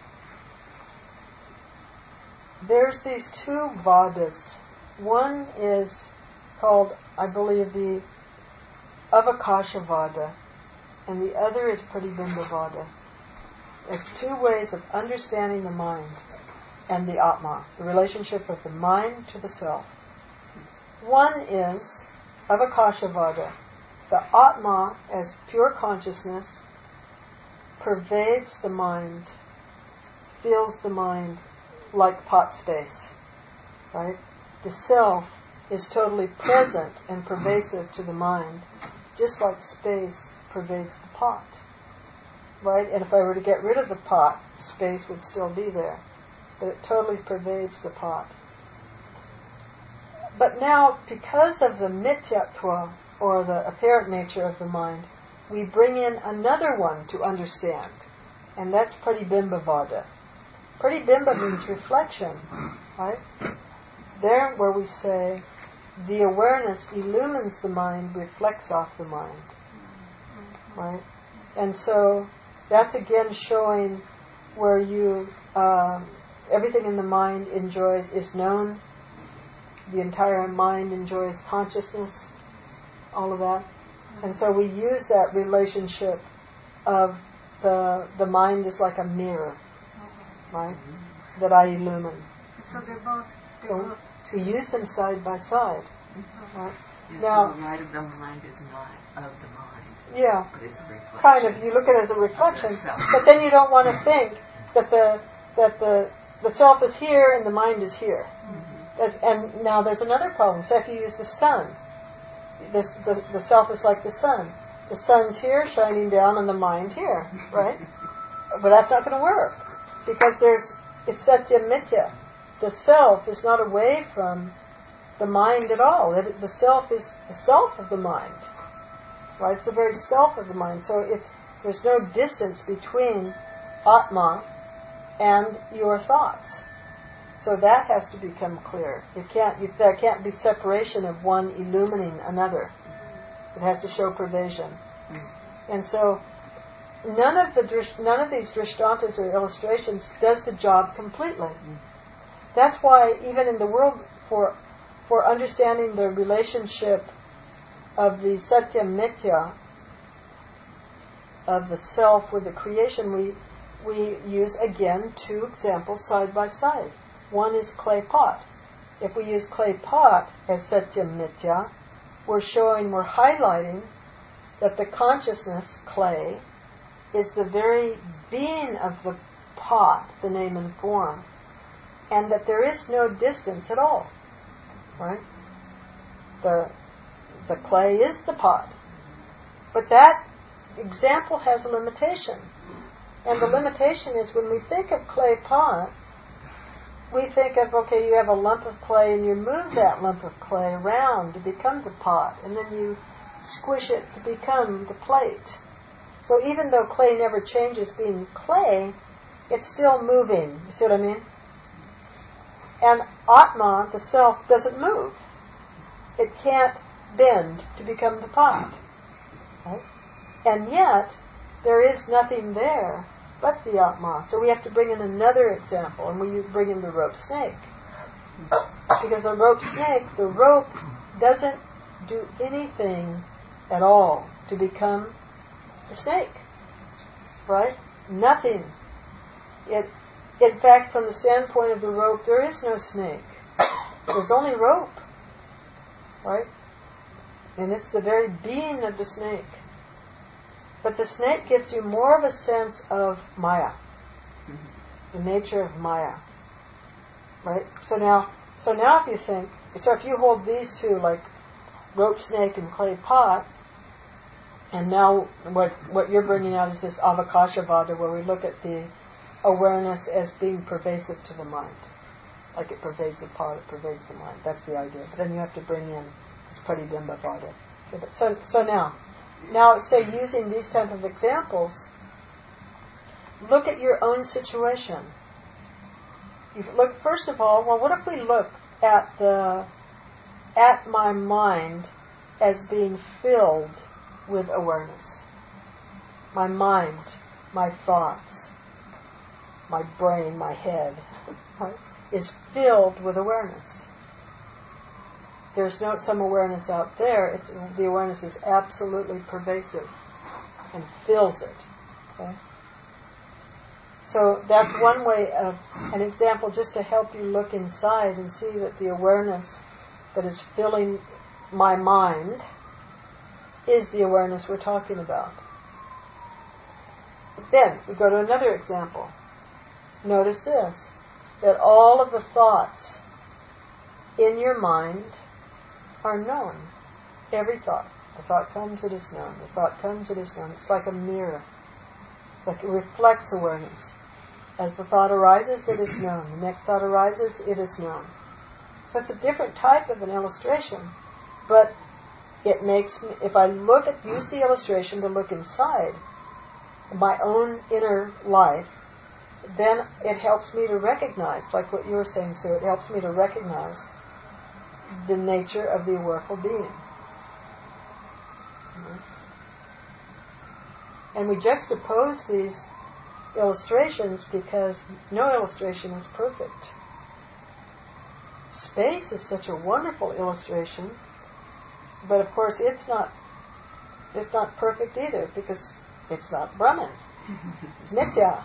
there's these two vadas. One is called, I believe, the Avakasha Vada, and the other is Pratibimba Vada. It's two ways of understanding the mind and the Atma, the relationship of the mind to the self. One is Avakasha Vada. The Atma, as pure consciousness, pervades the mind, fills the mind like pot space, right? The self is totally present and pervasive to the mind, just like space pervades the pot, right? And if I were to get rid of the pot, space would still be there, but it totally pervades the pot. But now, because of the mithyatva, or the apparent nature of the mind, we bring in another one to understand, and that's Pratibimba Vada. Pratibimba means reflection, right? There where we say the awareness illumines the mind, reflects off the mind, right? And so that's again showing where you uh, everything in the mind enjoys, is known. The entire mind enjoys consciousness, all of that. And so we use that relationship of the the mind is like a mirror, right? That I illumine. So they're both, they're So both we use them side by side. Right? Yes, Now- so the light of the mind is not of the mind, Yeah, but is a reflection. kind of. You look at it as a reflection, yourself. but then you don't want to think that the that the the self is here and the mind is here. That's, and now there's another problem. So if you use the sun, this, the the self is like the sun. The sun's here, shining down on the mind here, right? But that's not going to work because there's it's satya mithya. The self is not away from the mind at all. It, the self is the self of the mind, right? It's the very self of the mind. So it's there's no distance between Atma and your thoughts. So that has to become clear. You can't. You, there can't be separation of one illumining another. It has to show pervasion. And so none of the drish, none of these drishtantas or illustrations does the job completely. That's why even in the world, for for understanding the relationship of the satya mithya, of the self with the creation, we we use again two examples side by side. One is clay pot. If we use clay pot as satya mithya, we're showing, we're highlighting that the consciousness, clay, is the very being of the pot, the name and form, and that there is no distance at all. Right? The the clay is the pot. But that example has a limitation. And the limitation is when we think of clay pot, we think of, okay, you have a lump of clay and you move that lump of clay around to become the pot, and then you squish it to become the plate. So even though clay never changes being clay, it's still moving. You see what I mean? And Atma, the self, doesn't move. It can't bend to become the pot. Right? And yet, there is nothing there but the Atma. So we have to bring in another example, and we bring in the rope snake. Because the rope snake, the rope doesn't do anything at all to become the snake. Right? Nothing. It, in fact, from the standpoint of the rope, there is no snake. There's only rope. Right? And it's the very being of the snake. But the snake gives you more of a sense of Maya, the nature of Maya, right? So now, so now, if you think, so if you hold these two, like rope snake and clay pot, and now what what you're bringing out is this avakashavada, where we look at the awareness as being pervasive to the mind, like it pervades the pot, it pervades the mind. That's the idea. But then you have to bring in this pratibimba-vada. Okay, but so so now. Now, say, using these type of examples, look at your own situation. You look, first of all, well, what if we look at the at my mind as being filled with awareness? My mind, my thoughts, my brain, my head, right, is filled with awareness. There's no some awareness out there. It's the awareness is absolutely pervasive and fills it. Okay? So that's one way of an example, just to help you look inside and see that the awareness that is filling my mind is the awareness we're talking about. But then we go to another example. Notice this, that all of the thoughts in your mind are known. Every thought. The thought comes, it is known. The thought comes, it is known. It's like a mirror. It's like it reflects awareness. As the thought arises, it is known. The next thought arises, it is known. So it's a different type of an illustration. But it makes me, if I look at, use the illustration to look inside my own inner life, then it helps me to recognize, like what you were saying, Sue, it helps me to recognize the nature of the awareness being. And we juxtapose these illustrations because no illustration is perfect. Space is such a wonderful illustration, but of course it's not it's not perfect either because it's not Brahman. It's Nitya.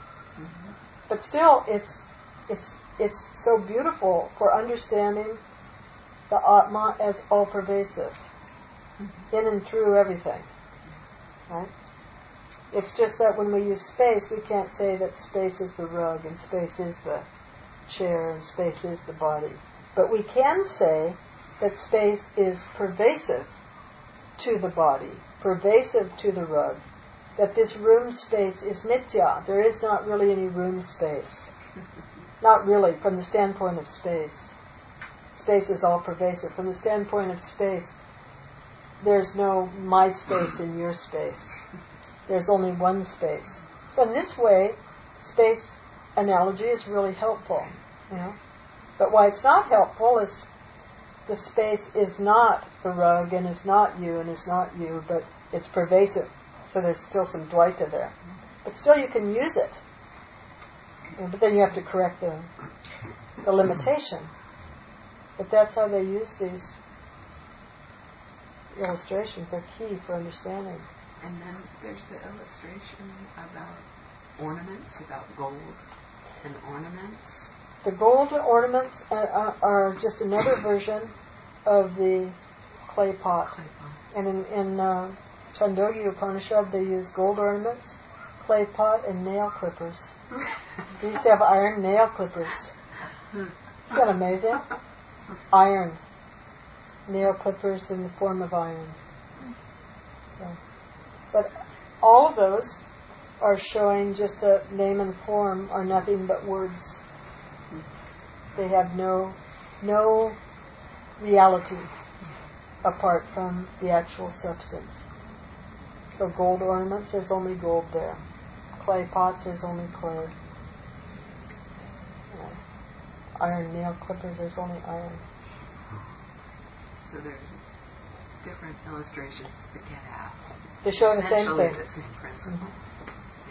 But still it's it's it's so beautiful for understanding the Atma as all pervasive, in and through everything. Right? It's just that when we use space, we can't say that space is the rug and space is the chair and space is the body. But we can say that space is pervasive to the body, pervasive to the rug, that this room space is nitya. There is not really any room space. Not really, from the standpoint of space. Space is all pervasive. From the standpoint of space, there's no my space in your space. There's only one space. So in this way, space analogy is really helpful. You know? But why it's not helpful is the space is not the rug and is not you and is not you, but it's pervasive. So there's still some dvaita there. But still you can use it. But then you have to correct the, the limitation. But that's how they use these illustrations. They're key for understanding. And then there's the illustration about ornaments, about gold and ornaments. The gold ornaments are, are just another version of the clay pot. Clay pot. And in, in uh, Chandogya Upanishad, they use gold ornaments, clay pot, and nail clippers. They used to have iron nail clippers. Isn't that amazing? Iron. Nail clippers in the form of iron. So. But all of those are showing just that name and form are nothing but words. They have no no reality apart from the actual substance. So gold ornaments, there's only gold there. Clay pots, there's only clay. Yeah. Iron nail clippers, there's only iron. So there's different illustrations to get at. They show the same Essentially thing. the same principle. Mm-hmm.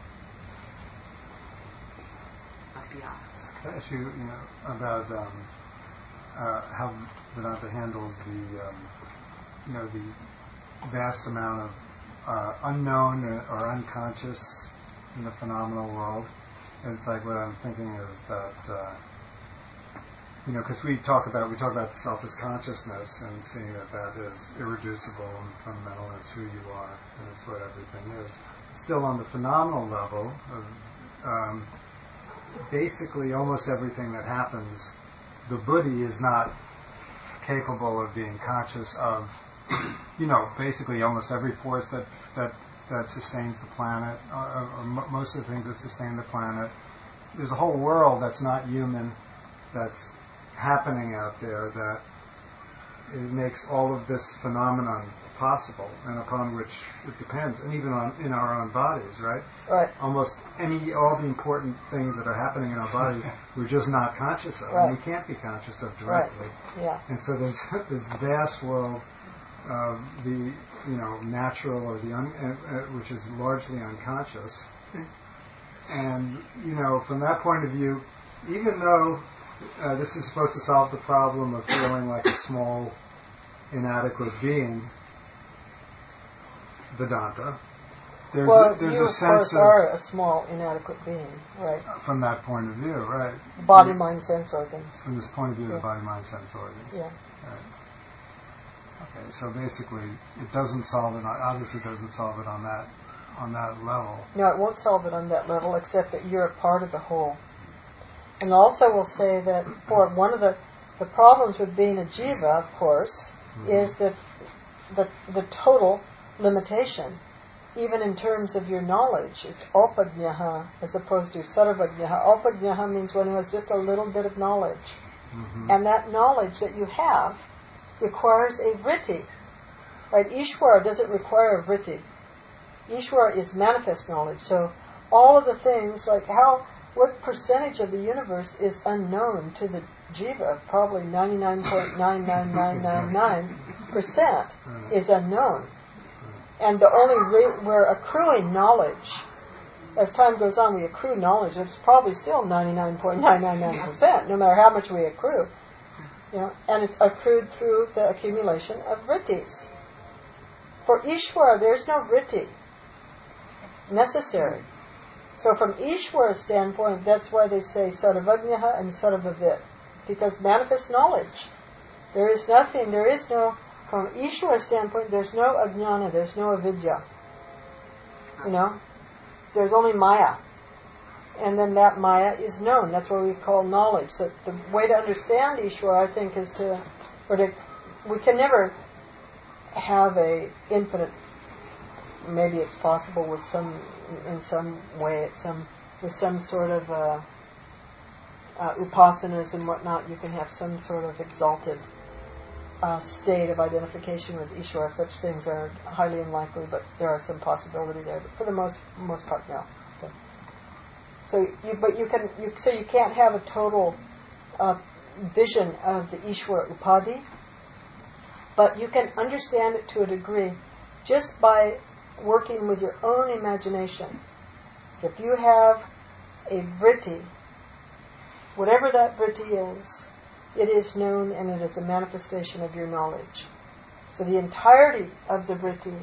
Yeah. Abhyas. Can I ask you, you know, about um, uh, how Vedanta handles the, um, you know, the vast amount of uh, unknown or, or unconscious in the phenomenal world. And it's like what I'm thinking is that, uh, you know, because we talk about we talk about self as consciousness and seeing that that is irreducible and fundamental, and it's who you are, and it's what everything is. Still, on the phenomenal level, of, um, basically almost everything that happens, the buddhi is not capable of being conscious of, you know, basically almost every force that that, that sustains the planet, or, or m- most of the things that sustain the planet. There's a whole world that's not human, that's happening out there, that it makes all of this phenomenon possible, and upon which it depends, and even on in our own bodies, right? Right. Almost any, all the important things that are happening in our body, we're just not conscious of, Right. and we can't be conscious of directly. Right. Yeah. And so there's this vast world of the, you know, natural or the, un, uh, uh, which is largely unconscious. And, you know, from that point of view, even though uh, this is supposed to solve the problem of feeling like a small, inadequate being, Vedanta, there's Well, a, there's you a of sense course of, are a small, inadequate being, right? from that point of view, right? Body, mind, sense organs. From this point of view, Yeah. the body, mind, sense organs. Yeah. Right. Okay, so basically, it doesn't solve it. On, obviously, doesn't solve it on that on that level. No, it won't solve it on that level, except that you're a part of the whole. And also, we'll say that for one of the the problems with being a jiva, of course, mm-hmm. is that the the total limitation, even in terms of your knowledge. It's alpajnaha as opposed to sarvajnaha. Alpajnaha means one who has just a little bit of knowledge. Mm-hmm. And that knowledge that you have requires a vritti. Right? Ishvara doesn't require a vritti. Ishvara is manifest knowledge. So all of the things, like how, what percentage of the universe is unknown to the jiva? Probably ninety-nine point nine nine nine nine nine percent is unknown. And the only re- we're accruing knowledge, as time goes on, we accrue knowledge. It's probably still ninety-nine point nine nine nine percent, no matter how much we accrue. You know, and it's accrued through the accumulation of vrittis. For Ishvara, there's no vritti necessary. So from Ishvara's standpoint, that's why they say sarvajnaha and sarvavit, because manifest knowledge. There is nothing, there is no, from Ishvara's standpoint, there's no ajnana, there's no avidya. You know? There's only maya. And then that maya is known. That's what we call knowledge. So the way to understand Ishvara, I think, is to, or to, we can never have a infinite, maybe it's possible with some, in some way, at some, with some sort of uh, uh, upasanas and whatnot, you can have some sort of exalted uh, state of identification with Ishvara. Such things are highly unlikely, but there are some possibility there. But for the most most part, no. Okay. So, you, but you can, you, so you can't have a total uh, vision of the Ishvara Upadi, but you can understand it to a degree just by working with your own imagination. If you have a vritti, whatever that vritti is, it is known and it is a manifestation of your knowledge. So the entirety of the vritti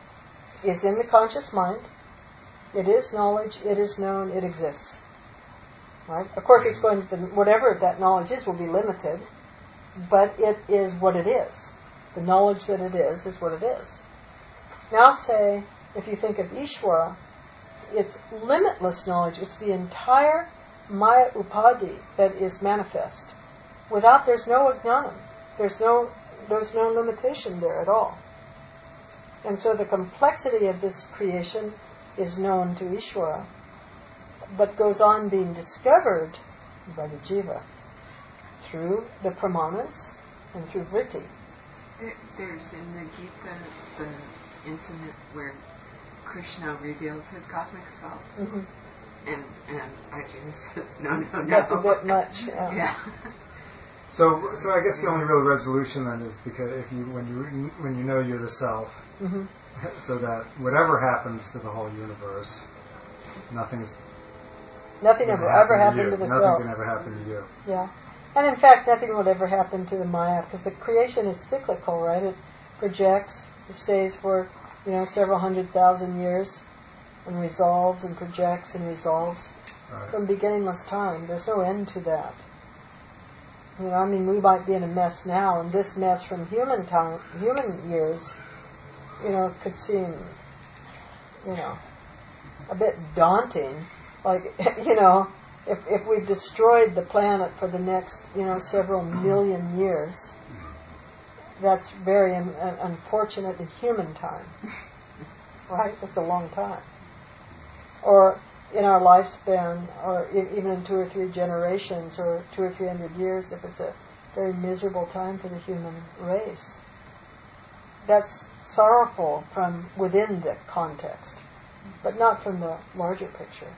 is in the conscious mind. It is knowledge, it is known, it exists. Right? Of course, it's going to, whatever that knowledge is will be limited, but it is what it is. The knowledge that it is is what it is. Now say, if you think of Ishvara, it's limitless knowledge. It's the entire Maya Upadi that is manifest. Without, there's no ajnanam. There's no, there's no limitation there at all. And so the complexity of this creation is known to Ishvara, but goes on being discovered by the jiva through the pramanas and through vritti. There, there's in the Gita the incident where Krishna reveals his cosmic self, Mm-hmm. and and Arjuna says, "No, no, no." That's a bit much. Yeah. Yeah. So, so I guess the only real resolution then is because if you, when you, when you know you're the self, Mm-hmm. so that whatever happens to the whole universe, nothing's Nothing gonna ever happen ever to happened you. to the Nothing self. can ever happen to you. Yeah. And in fact, nothing will ever happen to the Maya, because the creation is cyclical, right? It projects, it stays for, you know, several hundred thousand years, and resolves and projects and resolves Right. from beginningless time. There's no end to that. You know, I mean, we might be in a mess now, and this mess from human time, human years, you know, could seem, you know, a bit daunting. Like, you know, if if we destroyed the planet for the next, you know, several million years, that's very un- un- unfortunate in human time. Right? That's a long time. Or in our lifespan, or in, even in two or three generations, or two or three hundred years, if it's a very miserable time for the human race. That's sorrowful from within the context, but not from the larger picture.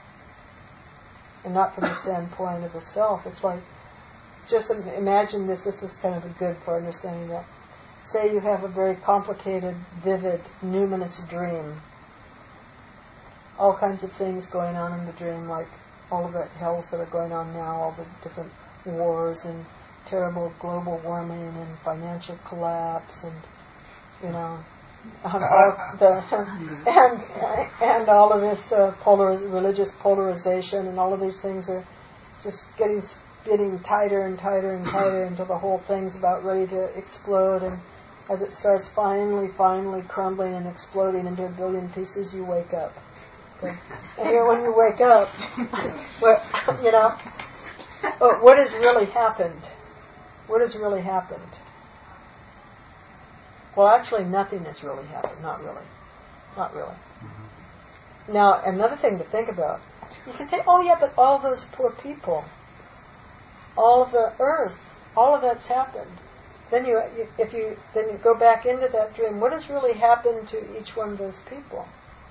And not from the standpoint of the self. It's like, just imagine this, this is kind of good for understanding that. Say you have a very complicated, vivid, numinous dream. All kinds of things going on in the dream, like all of the hells that are going on now, all the different wars and terrible global warming and financial collapse and, you know, and all, the, and, and all of this uh, polariz- religious polarization, and all of these things are just getting getting tighter and tighter and tighter until the whole thing's about ready to explode. And as it starts finally, finally crumbling and exploding into a billion pieces, you wake up. Okay? And here, when you wake up, well, you know, what has really happened? What has really happened? Well, actually, nothing has really happened. Not really. Not really. Mm-hmm. Now, another thing to think about. You can say, oh, yeah, but all those poor people, all of the earth, all of that's happened. Then you, if you, then you go back into that dream, what has really happened to each one of those people?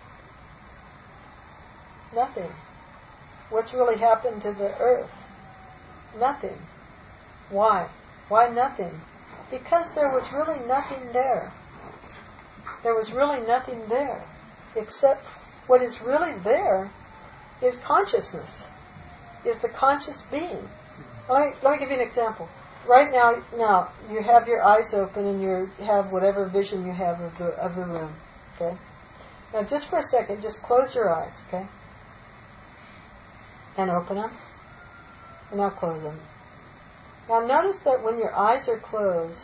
Nothing. What's really happened to the earth? Nothing. Why? Why nothing? Because there was really nothing there. There was really nothing there. Except what is really there is consciousness, is the conscious being. Let me, let me give you an example. Right now, now you have your eyes open and you have whatever vision you have of the of the room. Okay. Now, just for a second, just close your eyes. Okay. And open them. And now close them. Now, notice that when your eyes are closed,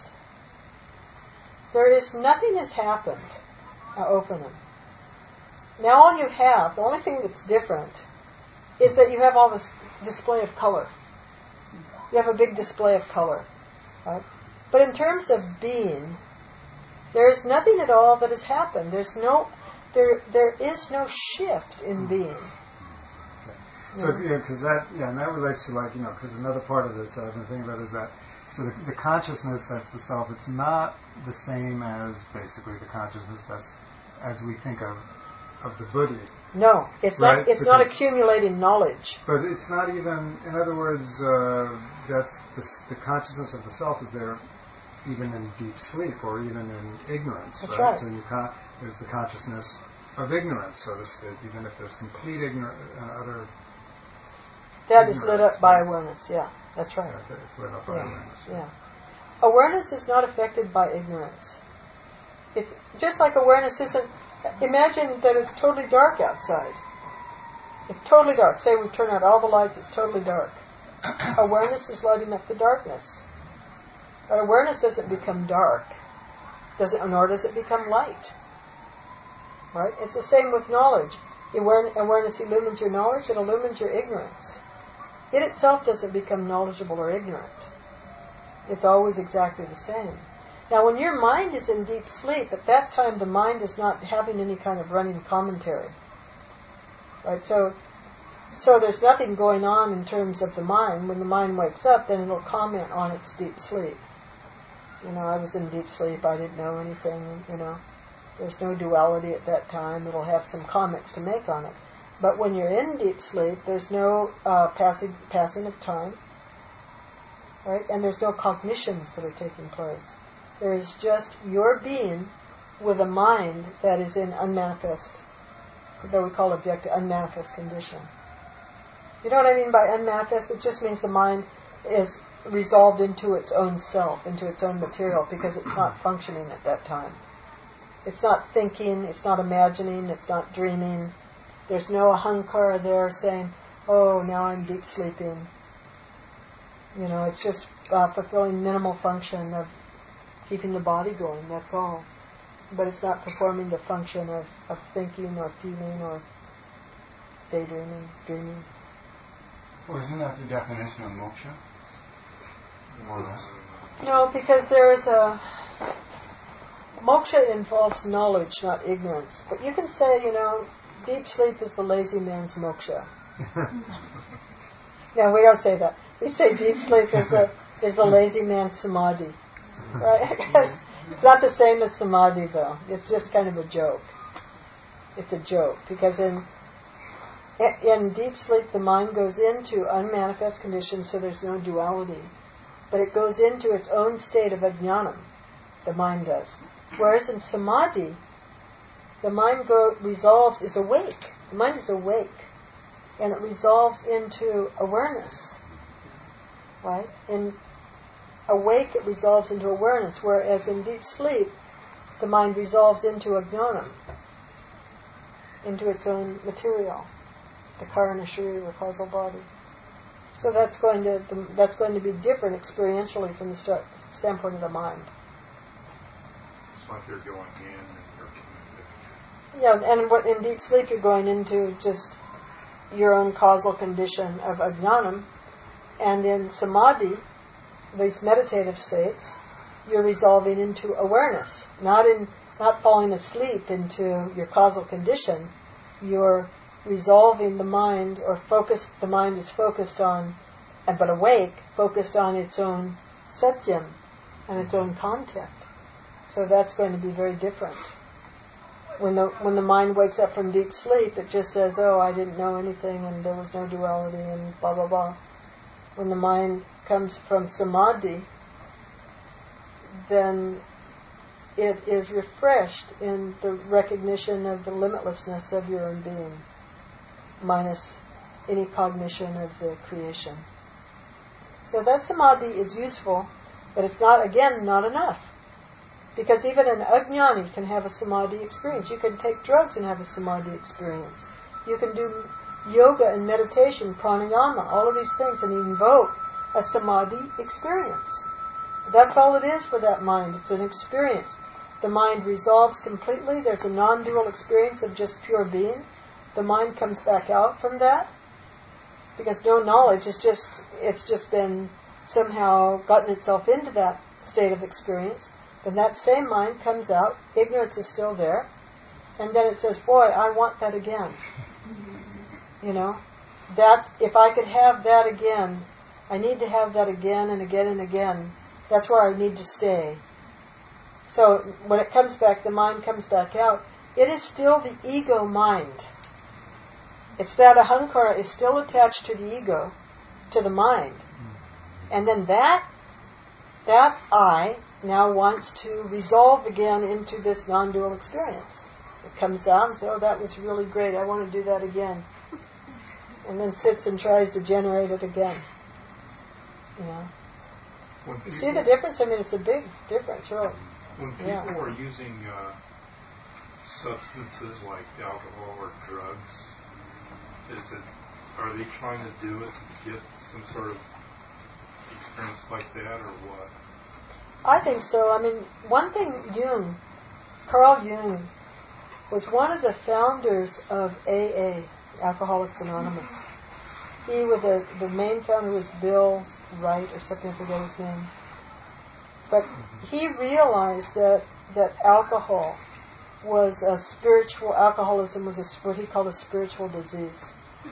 there is nothing has happened. Now, open them. Now, all you have, the only thing that's different, is that you have all this display of color. You have a big display of color, right? But in terms of being, there is nothing at all that has happened. There's no, there, there is no shift in being. Okay. So, yeah, because that, yeah, and that relates to like, you know, because another part of this that I've been thinking about is that, so the, the consciousness that's the self, it's not the same as basically the consciousness that's, as we think of, of the Buddhi. No, it's right? not. It's because, not accumulating knowledge. But it's not even. In other words, uh, that's the, the consciousness of the self is there, even in deep sleep or even in ignorance. That's right? right. So you con- there's the consciousness of ignorance, so to speak. Even if there's complete ignorance, uh, other. That is lit up by awareness. Yeah, that's right. Yeah, it's lit up by yeah. awareness. Yeah. Awareness is not affected by ignorance. It's just like awareness isn't. Imagine that it's totally dark outside. It's totally dark. Say we turn out all the lights, it's totally dark. Awareness is lighting up the darkness. But awareness doesn't become dark, doesn't, nor does it become light. Right? It's the same with knowledge. Awareness illumines your knowledge, it illumines your ignorance. It itself doesn't become knowledgeable or ignorant. It's always exactly the same. Now, when your mind is in deep sleep, at that time the mind is not having any kind of running commentary. Right? So, so there's nothing going on in terms of the mind. When the mind wakes up, then it'll comment on its deep sleep. You know, I was in deep sleep, I didn't know anything, you know. There's no duality at that time. It'll have some comments to make on it. But when you're in deep sleep, there's no uh, passing, passing of time. Right? And there's no cognitions that are taking place. There is just your being with a mind that is in unmanifest, that we call objective, unmanifest condition. You know what I mean by unmanifest? It just means the mind is resolved into its own self, into its own material, because it's not functioning at that time. It's not thinking, it's not imagining, it's not dreaming. There's no ahankara there saying, oh, now I'm deep sleeping. You know, it's just uh, fulfilling minimal function of keeping the body going, that's all. But it's not performing the function of, of thinking or feeling or daydreaming, dreaming. Well, isn't that the definition of moksha? More or less. No, because there is a... Moksha involves knowledge, not ignorance. But you can say, you know, deep sleep is the lazy man's moksha. No, we don't say that. We say deep sleep is the, is the lazy man's samadhi. Right? Because it's not the same as samadhi, though. It's just kind of a joke. It's a joke. Because in in deep sleep, the mind goes into unmanifest conditions, so there's no duality. But it goes into its own state of ajnanam. The mind does. Whereas in samadhi, the mind go, resolves, is awake. The mind is awake. And it resolves into awareness. Right? In awake, it resolves into awareness, whereas in deep sleep, the mind resolves into ajnanam, into its own material, the karana sharira, the causal body. So that's going to that's going to be different experientially from the st- standpoint of the mind. It's like you're going in and you're Yeah, and what in deep sleep you're going into just your own causal condition of ajnanam, and in samadhi, these meditative states, you're resolving into awareness, not in not falling asleep into your causal condition. You're resolving the mind, or focus. The mind is focused on, but awake, focused on its own satyam and its own content. So that's going to be very different. When the when the mind wakes up from deep sleep, it just says, "Oh, I didn't know anything, and there was no duality, and blah blah blah." When the mind comes from samadhi, then it is refreshed in the recognition of the limitlessness of your own being, minus any cognition of the creation. So that samadhi is useful, but it's not, again, not enough. Because even an ajnani can have a samadhi experience. You can take drugs and have a samadhi experience. You can do yoga and meditation, pranayama, all of these things, and invoke a samadhi experience. That's all it is for that mind. It's an experience. The mind resolves completely. There's a non-dual experience of just pure being. The mind comes back out from that. Because no knowledge is just, it's just been somehow gotten itself into that state of experience. Then that same mind comes out, ignorance is still there, and then it says, boy, I want that again. You know, that if I could have that again, I need to have that again and again and again. That's where I need to stay. So when it comes back, the mind comes back out, it is still the ego mind. It's that ahankara is still attached to the ego, to the mind. And then that, that I now wants to resolve again into this non-dual experience. It comes out and says, oh, that was really great, I want to do that again. And then sits and tries to generate it again. You know? You see the difference? I mean, it's a big difference, really. When people Yeah. are using uh, substances like alcohol or drugs, is it, are they trying to do it to get some sort of experience like that, or what? I think so. I mean, one thing, Jung, Carl Jung, was one of the founders of A A, Alcoholics Anonymous. He was the, the main founder was Bill Wright or something, I forget his name. But he realized that, that alcohol was a spiritual, alcoholism was a, what he called a spiritual disease.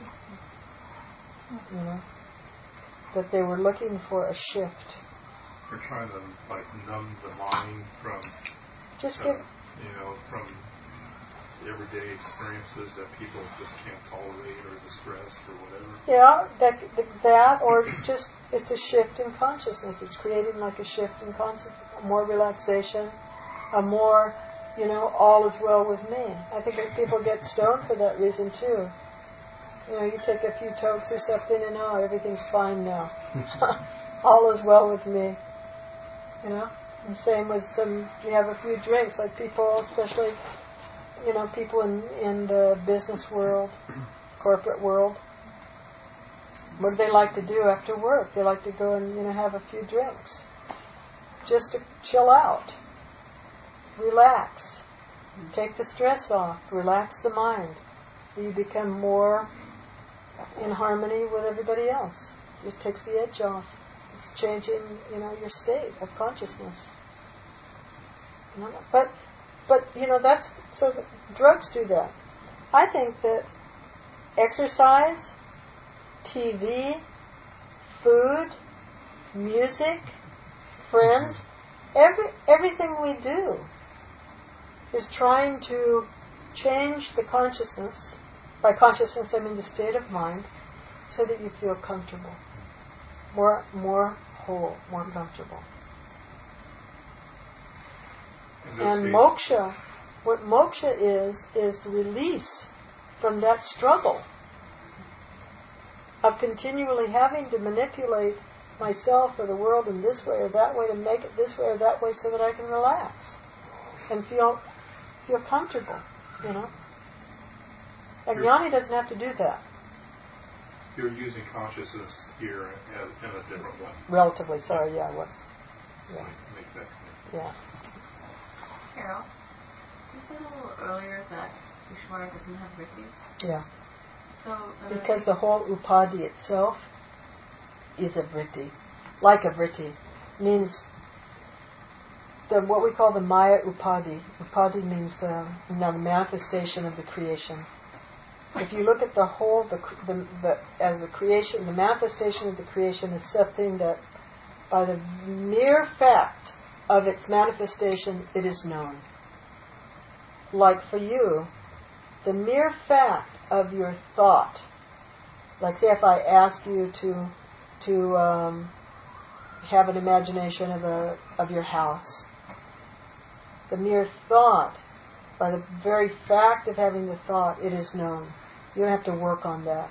You know? That they were looking for a shift. They're trying to like numb the mind from, Just uh, give, you know, from everyday experiences that people just can't tolerate, or the stress or whatever. yeah, that, that, or just, it's a shift in consciousness. It's creating like a shift in consciousness, more relaxation, a more, you know, all is well with me. I think that people get stoned for that reason too. You know, you take a few tokes or something and oh, everything's fine now. All is well with me. You know? And same with some, you have a few drinks, like people, especially, you know, people in, in the business world, corporate world. What do they like to do after work? They like to go and, you know, have a few drinks. Just to chill out. Relax. Take the stress off. Relax the mind. You become more in harmony with everybody else. It takes the edge off. It's changing, you know, your state of consciousness. You know? But, but you know, that's so. The drugs do that. I think that exercise, T V, food, music, friends, every everything we do is trying to change the consciousness. By consciousness, I mean the state of mind, so that you feel comfortable, more, more whole, more comfortable. And moksha, what moksha is, is the release from that struggle of continually having to manipulate myself or the world in this way or that way to make it this way or that way so that I can relax and feel feel comfortable, you know. And Jnani doesn't have to do that. You're using consciousness here as, in a different way. Relatively, sorry, yeah, I was. Yeah. Make that connection. Yeah. Carol, you said a little earlier that Ishvara doesn't have vrittis. Yeah. So uh, Because the whole upadhi itself is a vritti. Like a vritti. Means the what we call the Maya upadhi. Upadhi means the, you know, the manifestation of the creation. If you look at the whole, the, the, the as the creation, the manifestation of the creation is something that, by the mere fact of its manifestation, it is known. Like for you, the mere fact of your thought, like say if I ask you to to um, have an imagination of a of your house, the mere thought, by the very fact of having the thought, it is known. You don't have to work on that.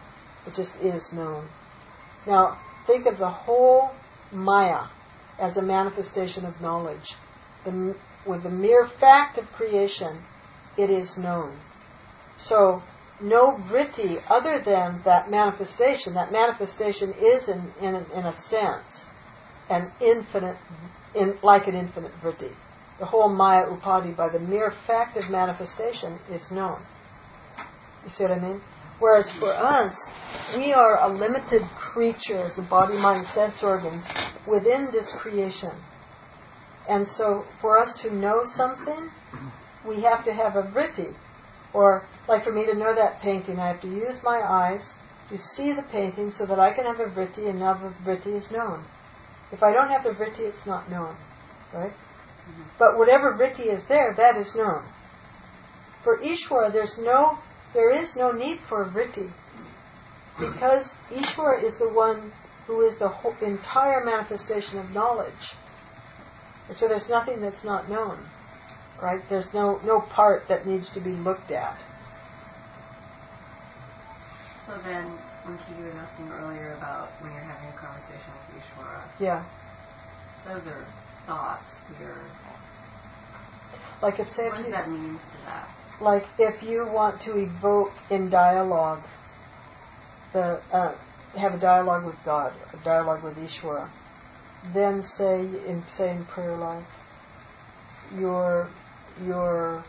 It just is known. Now, think of the whole Maya as a manifestation of knowledge. The, with the mere fact of creation, it is known. So, no vritti other than that manifestation. That manifestation is, in, in, in a sense, an infinite, in, like an infinite vritti. The whole Maya Upadhi, by the mere fact of manifestation, is known. You see what I mean? Whereas for us, we are a limited creature as the body, mind, sense organs within this creation. And so for us to know something, we have to have a vritti. Or, like for me to know that painting, I have to use my eyes to see the painting so that I can have a vritti, and now the vritti is known. If I don't have the vritti, it's not known. Right? Mm-hmm. But whatever vritti is there, that is known. For Ishvara, there's no, there is no need for a vritti. Because Ishvara is the one who is the whole, entire manifestation of knowledge. And so there's nothing that's not known. Right? There's no, no part that needs to be looked at. So then, when Kiki was asking earlier about when you're having a conversation with Ishvara, yeah, those are thoughts. You're, like if say what if does you, that mean for that? Like if you want to evoke in dialogue, the uh, have a dialogue with God, a dialogue with Ishvara, then say in say in prayer life, you're you're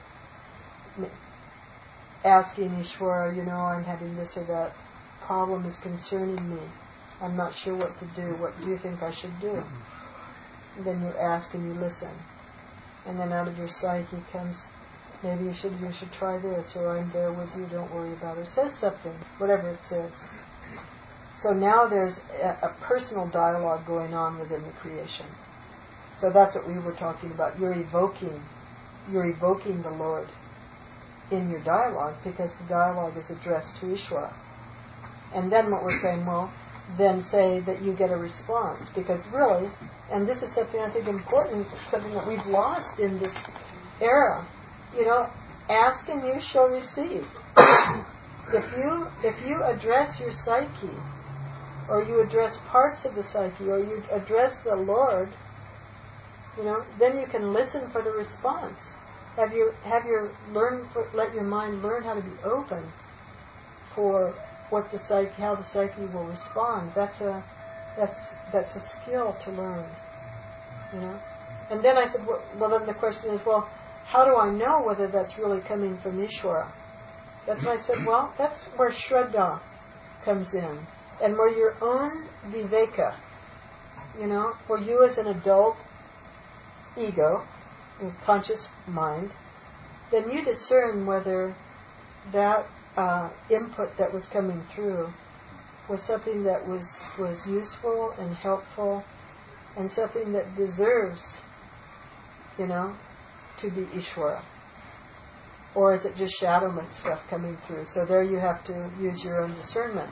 asking Ishvara, you know, I'm having this or that problem is concerning me. I'm not sure what to do. What do you think I should do? And then you ask and you listen. And then out of your psyche comes, maybe you should you should try this, or I'm there with you, don't worry about it. It says something, whatever it says. So now there's a, a personal dialogue going on within the creation. So that's what we were talking about. You're evoking, you're evoking the Lord in your dialogue because the dialogue is addressed to Ishvara. And then what we're saying, well, then say that you get a response. Because really, and this is something I think important, something that we've lost in this era, you know, ask and you shall receive. If you if you address your psyche, or you address parts of the psyche, or you address the Lord, you know, then you can listen for the response. Have your have your learn for, let your mind learn how to be open for what the psyche, how the psyche will respond. That's a that's that's a skill to learn, you know. And then I said, well, well then the question is, well, how do I know whether that's really coming from Ishvara? That's when I said, well, that's where Shraddha comes in, and where your own viveka, you know, for you as an adult ego, conscious mind, then you discern whether that uh, input that was coming through was something that was, was useful and helpful and something that deserves, you know, to be Ishvara. Or is it just shadowment stuff coming through? So there you have to use your own discernment.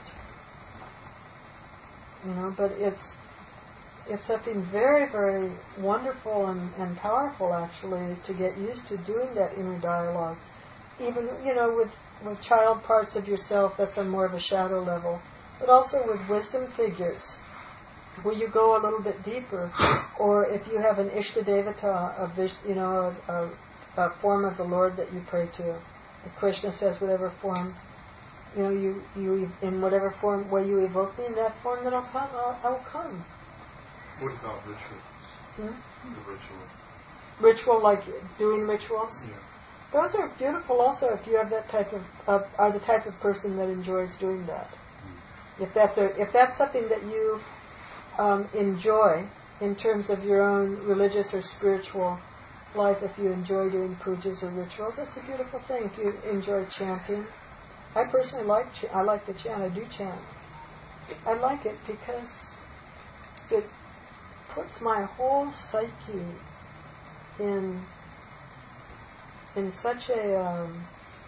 You know, but it's it's something very, very wonderful and, and powerful, actually, to get used to doing that inner dialogue. Even, you know, with, with child parts of yourself, that's on more of a shadow level. But also with wisdom figures, where you go a little bit deeper. Or if you have an Ishtadevata, a, vis- you know, a, a form of the Lord that you pray to. Krishna says, whatever form, you know, you, you in whatever form, way you evoke me, in that form that I'll come, I'll, I'll come. What about rituals? Hmm? The ritual. Ritual, like doing rituals? Yeah. Those are beautiful also if you have that type of, of are the type of person that enjoys doing that. If that's a, if that's something that you um, enjoy in terms of your own religious or spiritual life, if you enjoy doing pujas or rituals, that's a beautiful thing. If you enjoy chanting, I personally like ch- I like to chant. I do chant. I like it because it puts my whole psyche in in such a um,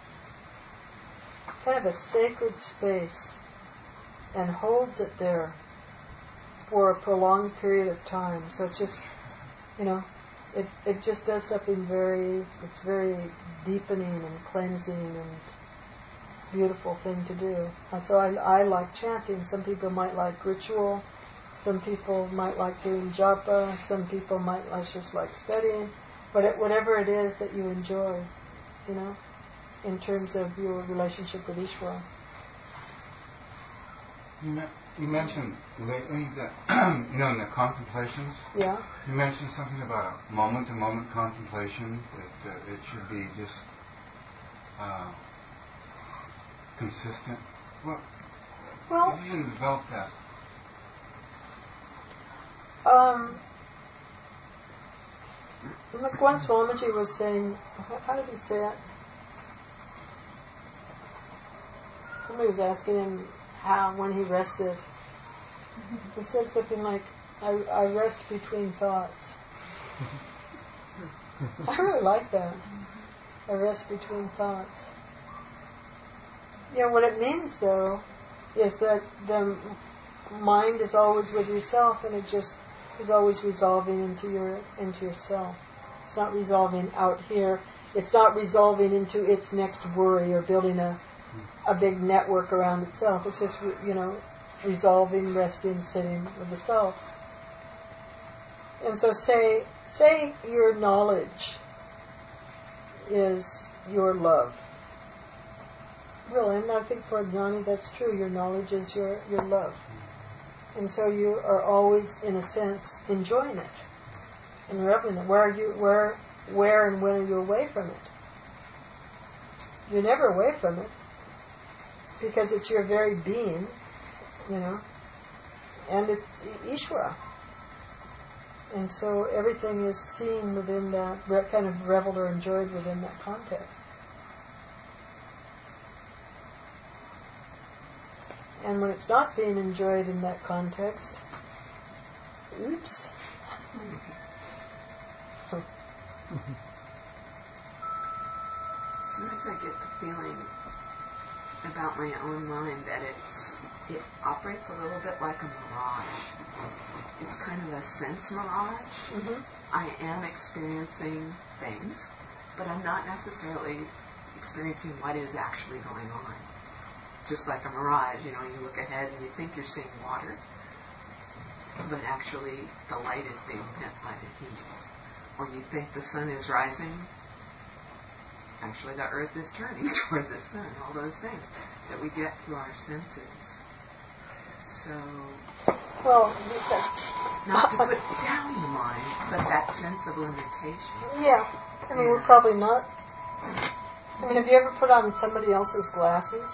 kind of a sacred space and holds it there for a prolonged period of time. So it's just, you know, it it just does something very, it's very deepening and cleansing and beautiful thing to do. And so I, I like chanting. Some people might like ritual. Some people might like doing japa. Some people might like just like studying. But it, whatever it is that you enjoy, you know, in terms of your relationship with Ishvara. You, me- you mentioned lately that, you know, in the contemplations, Yeah. you mentioned something about a moment-to-moment contemplation, that uh, it should be just uh, consistent. Well, Well, how do you develop that? Um, like once Swamiji was saying, how, how did he say it? Somebody was asking him how, when he rested. He said something like, I, I rest between thoughts. I really like that. I rest between thoughts. You know, what it means, though, is that the mind is always with yourself, and it just is always resolving into your into yourself. It's not resolving out here. It's not resolving into its next worry or building a a big network around itself. It's just, you know, resolving, resting, sitting with the self. And so say say your knowledge is your love. Really, and I think for Jnani that's true. Your knowledge is your, your love. And so you are always, in a sense, enjoying it and reveling it. Where are you? Where, where, and when are you away from it? You're never away from it because it's your very being, you know, and it's Ishvara. And so everything is seen within that, kind of reveled or enjoyed within that context. And when it's not being enjoyed in that context, oops. Sometimes I get the feeling about my own mind that it's it operates a little bit like a mirage. It's kind of a sense mirage. Mm-hmm. I am experiencing things, but I'm not necessarily experiencing what is actually going on. Just like a mirage, you know, you look ahead and you think you're seeing water, but actually the light is being hit by the heat. Or you think the sun is rising, actually the earth is turning toward the sun. All those things that we get through our senses. So, Well, not to put down the mind, but that sense of limitation. yeah. I mean, we're probably not. I mean, have you ever put on somebody else's glasses?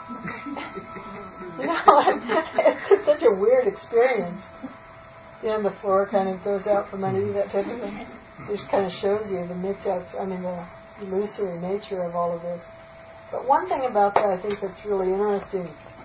You know, it's such a weird experience. You know, the floor kind of goes out from under you, that type of thing. It just kind of shows you the mix out, I mean, the illusory nature of all of this. But one thing about that I think that's really interesting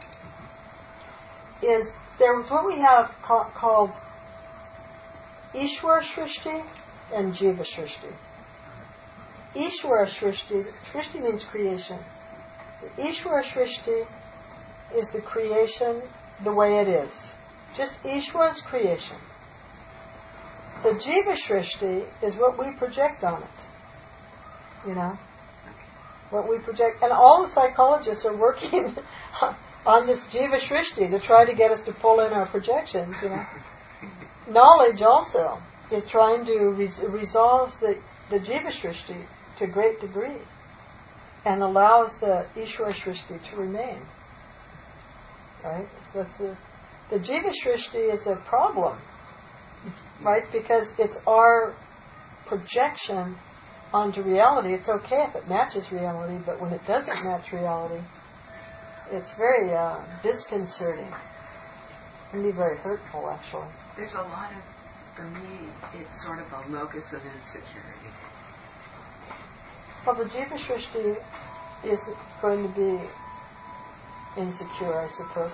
is there was what we have ca- called Ishwara Shrishti and Jiva Shrishti. Ishwara Shrishti, Shrishti means creation. The Ishwara Shrishti is the creation the way it is. Just Ishwara's creation. The Jiva Shrishti is what we project on it. You know? What we project. And all the psychologists are working on this Jiva Shrishti to try to get us to pull in our projections, you know. Knowledge also is trying to res- resolve the, the Jiva Shrishti to a great degree and allows the Ishwara Shrishti to remain. Right? So that's a, the Jiva Shrishti is a problem, right? Because it's our projection onto reality. It's okay if it matches reality, but when it doesn't match reality, it's very uh, disconcerting. It can be very hurtful, actually. There's a lot of, for me, it's sort of a locus of insecurity. Well, the Jiva Shrishti is going to be insecure, I suppose.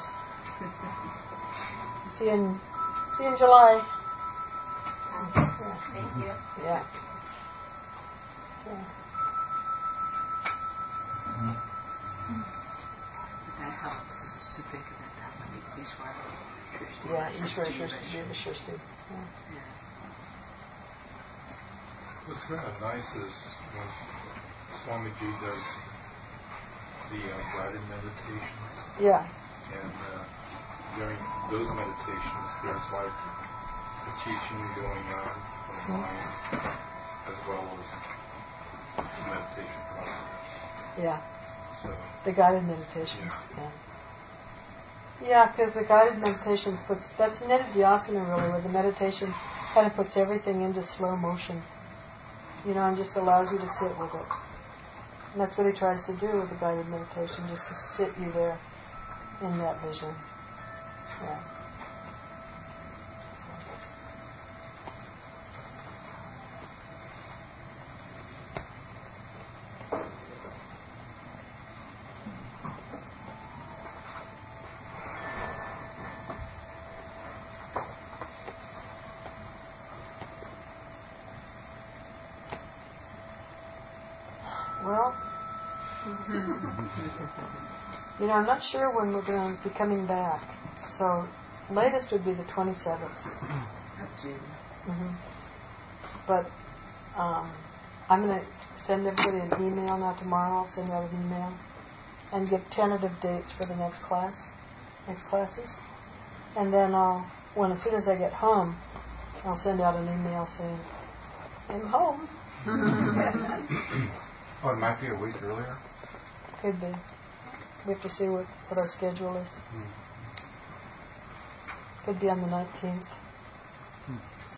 see you in see you in July. Yeah. Thank you. Yeah. yeah. That helps to think of it that way. Ishwara Shrishti. Yeah, versus Ishwara Jiva Shrishti, Jiva Shrishti. Yeah. Yeah. What's kind of nice is when Swamiji does the uh, guided meditations. Yeah. And uh, during those meditations, there's like the teaching going on for the Mhm. mind, as well as the meditation process. Yeah. So, The guided meditations. Yeah. Yeah, because the guided meditations puts that's Nididhyasana really, where the meditation kind of puts everything into slow motion. You know, and just allows you to sit with it. And that's what he tries to do with the guided meditation, just to sit you there in that vision. Yeah. Well, you know, I'm not sure when we're going to be coming back. So, latest would be the twenty-seventh. Mm-hmm. But um, I'm going to send everybody an email now tomorrow. I'll send out an email and give tentative dates for the next class, next classes. And then I'll, when as soon as I get home, I'll send out an email saying, I'm home. Oh, it might be a week earlier. Could be. We have to see what, what our schedule is. Hmm. Could be on the nineteenth. Hmm.